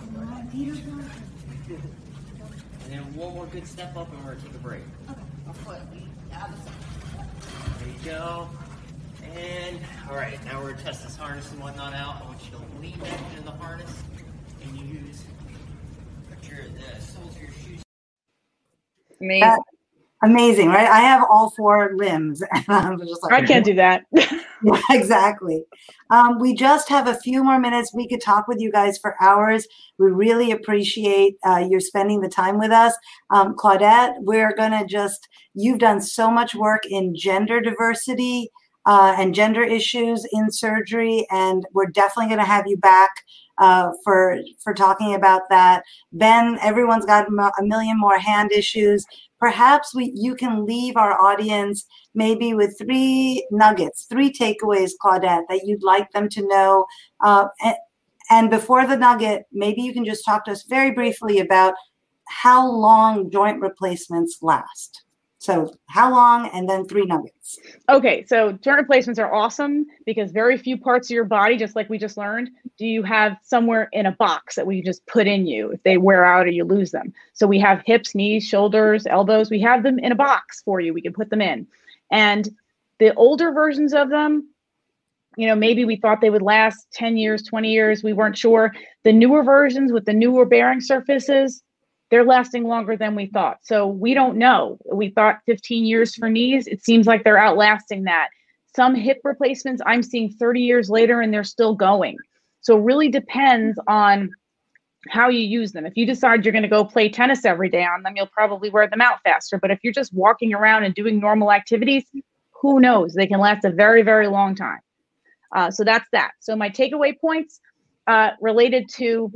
and then one more good step up, and we're gonna take a break. Okay. Our foot. There you go. And all right, now we're gonna test this harness and whatnot out. I want you to lean back into the harness and use put your the soles of your shoes. Amazing. Amazing, right? I have all four limbs. And I'm just like, I can't do that. Yeah, exactly. Um, we just have a few more minutes. We could talk with you guys for hours. We really appreciate uh, your spending the time with us. Um, Claudette, we're going to just, you've done so much work in gender diversity uh, and gender issues in surgery, and we're definitely going to have you back uh, for for talking about that. Ben, everyone's got a million more hand issues. Perhaps we you can leave our audience maybe with three nuggets, three takeaways, Claudette, that you'd like them to know. Uh, and, and before the nugget, maybe you can just talk to us very briefly about how long joint replacements last. So how long, and then three nuggets. Okay, so joint replacements are awesome because very few parts of your body, just like we just learned, do you have somewhere in a box that we just put in you if they wear out or you lose them. So we have hips, knees, shoulders, elbows. We have them in a box for you. We can put them in. And the older versions of them, you know, maybe we thought they would last ten years, twenty years. We weren't sure. The newer versions with the newer bearing surfaces, they're lasting longer than we thought. So we don't know. We thought fifteen years for knees. It seems like they're outlasting that. Some hip replacements I'm seeing thirty years later and they're still going. So it really depends on how you use them. If you decide you're going to go play tennis every day on them, you'll probably wear them out faster. But if you're just walking around and doing normal activities, who knows? They can last a very, very long time. Uh, so that's that. So my takeaway points uh, related to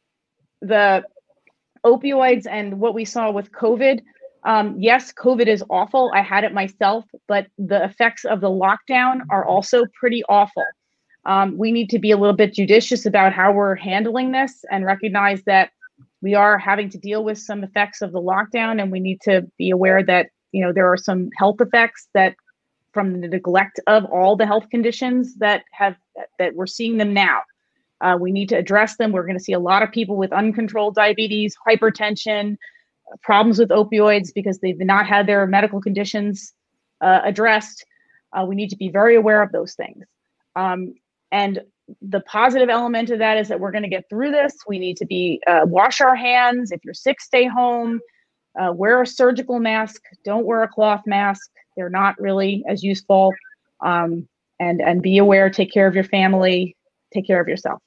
the opioids and what we saw with COVID. Um, yes, COVID is awful. I had it myself, but the effects of the lockdown are also pretty awful. Um, we need to be a little bit judicious about how we're handling this and recognize that we are having to deal with some effects of the lockdown, and we need to be aware that, you know, there are some health effects that from the neglect of all the health conditions that have that we're seeing them now. Uh, we need to address them. We're going to see a lot of people with uncontrolled diabetes, hypertension, problems with opioids because they've not had their medical conditions uh, addressed. Uh, we need to be very aware of those things. Um, and the positive element of that is that we're going to get through this. We need to be uh, wash our hands. If you're sick, stay home. Uh, wear a surgical mask. Don't wear a cloth mask. They're not really as useful. Um, and and be aware. Take care of your family. Take care of yourself.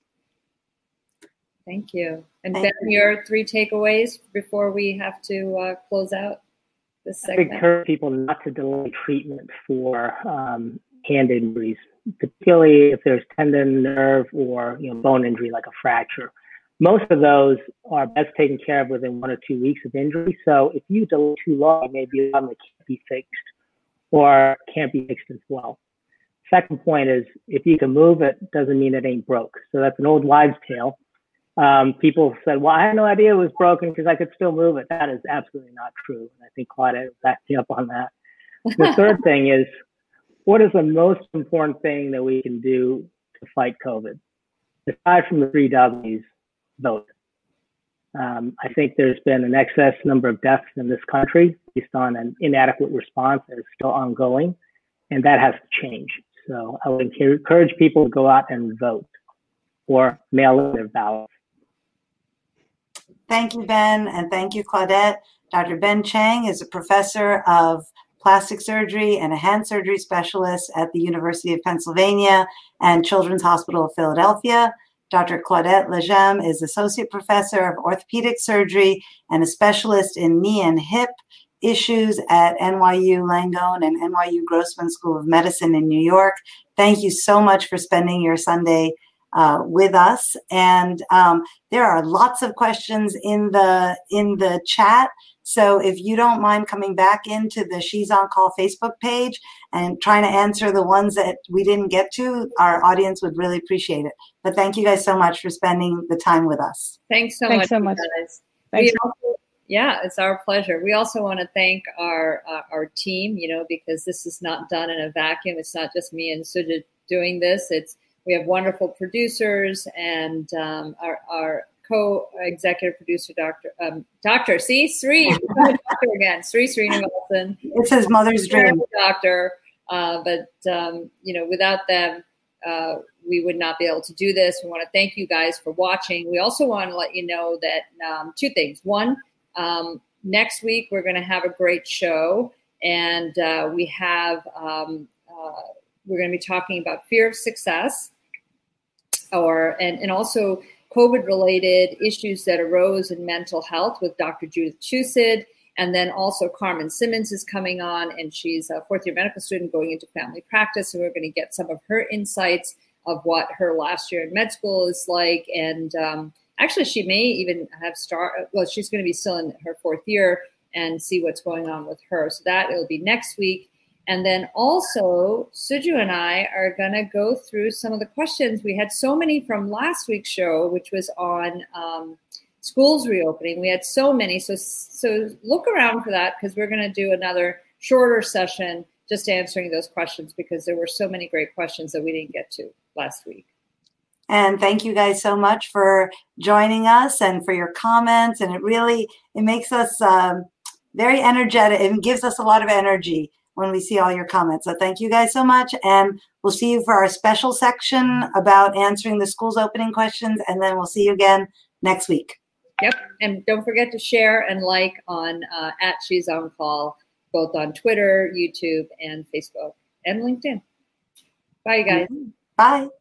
Thank you. And Thank Ben, you. your three takeaways before we have to uh, close out this I segment. encourage people not to delay treatment for um, hand injuries, particularly if there's tendon, nerve, or you know bone injury like a fracture. Most of those are best taken care of within one or two weeks of injury. So if you delay too long, maybe one that can't be fixed or can't be fixed as well. Second point is if you can move it, doesn't mean it ain't broke. So that's an old wives' tale. Um, people said, well, I had no idea it was broken because I could still move it. That is absolutely not true. And I think Claudette backed me up on that. The third thing is, what is the most important thing that we can do to fight COVID? Aside from the three W's, vote. Um, I think there's been an excess number of deaths in this country based on an inadequate response that is still ongoing, and that has to change. So I would encourage people to go out and vote or mail in their ballots. Thank you, Ben, and thank you, Claudette. Doctor Ben Chang is a professor of plastic surgery and a hand surgery specialist at the University of Pennsylvania and Children's Hospital of Philadelphia. Doctor Claudette Legemme is associate professor of orthopedic surgery and a specialist in knee and hip issues at N Y U Langone and N Y U Grossman School of Medicine in New York. Thank you so much for spending your Sunday uh, with us. And um, there are lots of questions in the in the chat. So if you don't mind coming back into the She's on Call Facebook page and trying to answer the ones that we didn't get to, our audience would really appreciate it. But thank you guys so much for spending the time with us. Thanks so Thanks much, so you much. guys. Thanks. We also, yeah, it's our pleasure. We also want to thank our uh, our team, you know, because this is not done in a vacuum. It's not just me and Sujit doing this. It's we have wonderful producers and um, our our co-executive producer, Doctor Um, Doctor See Sri, Doctor again, Sri Srinivasan. It's his mother's dream. Doctor, uh, but um, you know, without them, uh, we would not be able to do this. We want to thank you guys for watching. We also want to let you know that um, two things. One, um, next week, we're going to have a great show. And uh, we have, um, uh, we're going to be talking about fear of success, or and, and also COVID-related issues that arose in mental health with Doctor Judith Chusid. And then also Carmen Simmons is coming on, and she's a fourth-year medical student going into family practice. And we're going to get some of her insights of what her last year in med school is like. And um, actually, she may even have started, well, she's going to be still in her fourth year, and see what's going on with her. So that it'll be next week. And then also, Suju and I are going to go through some of the questions. We had so many from last week's show, which was on um, schools reopening. We had so many. So, so look around for that, because we're going to do another shorter session just answering those questions, because there were so many great questions that we didn't get to last week. And thank you guys so much for joining us and for your comments. And it really, it makes us um, very energetic. It gives us a lot of energy when we see all your comments. So thank you guys so much. And we'll see you for our special section about answering the school's opening questions. And then we'll see you again next week. Yep. And don't forget to share and like on uh, at She's On Call, both on Twitter, YouTube, and Facebook, and LinkedIn. Bye, you guys. Bye.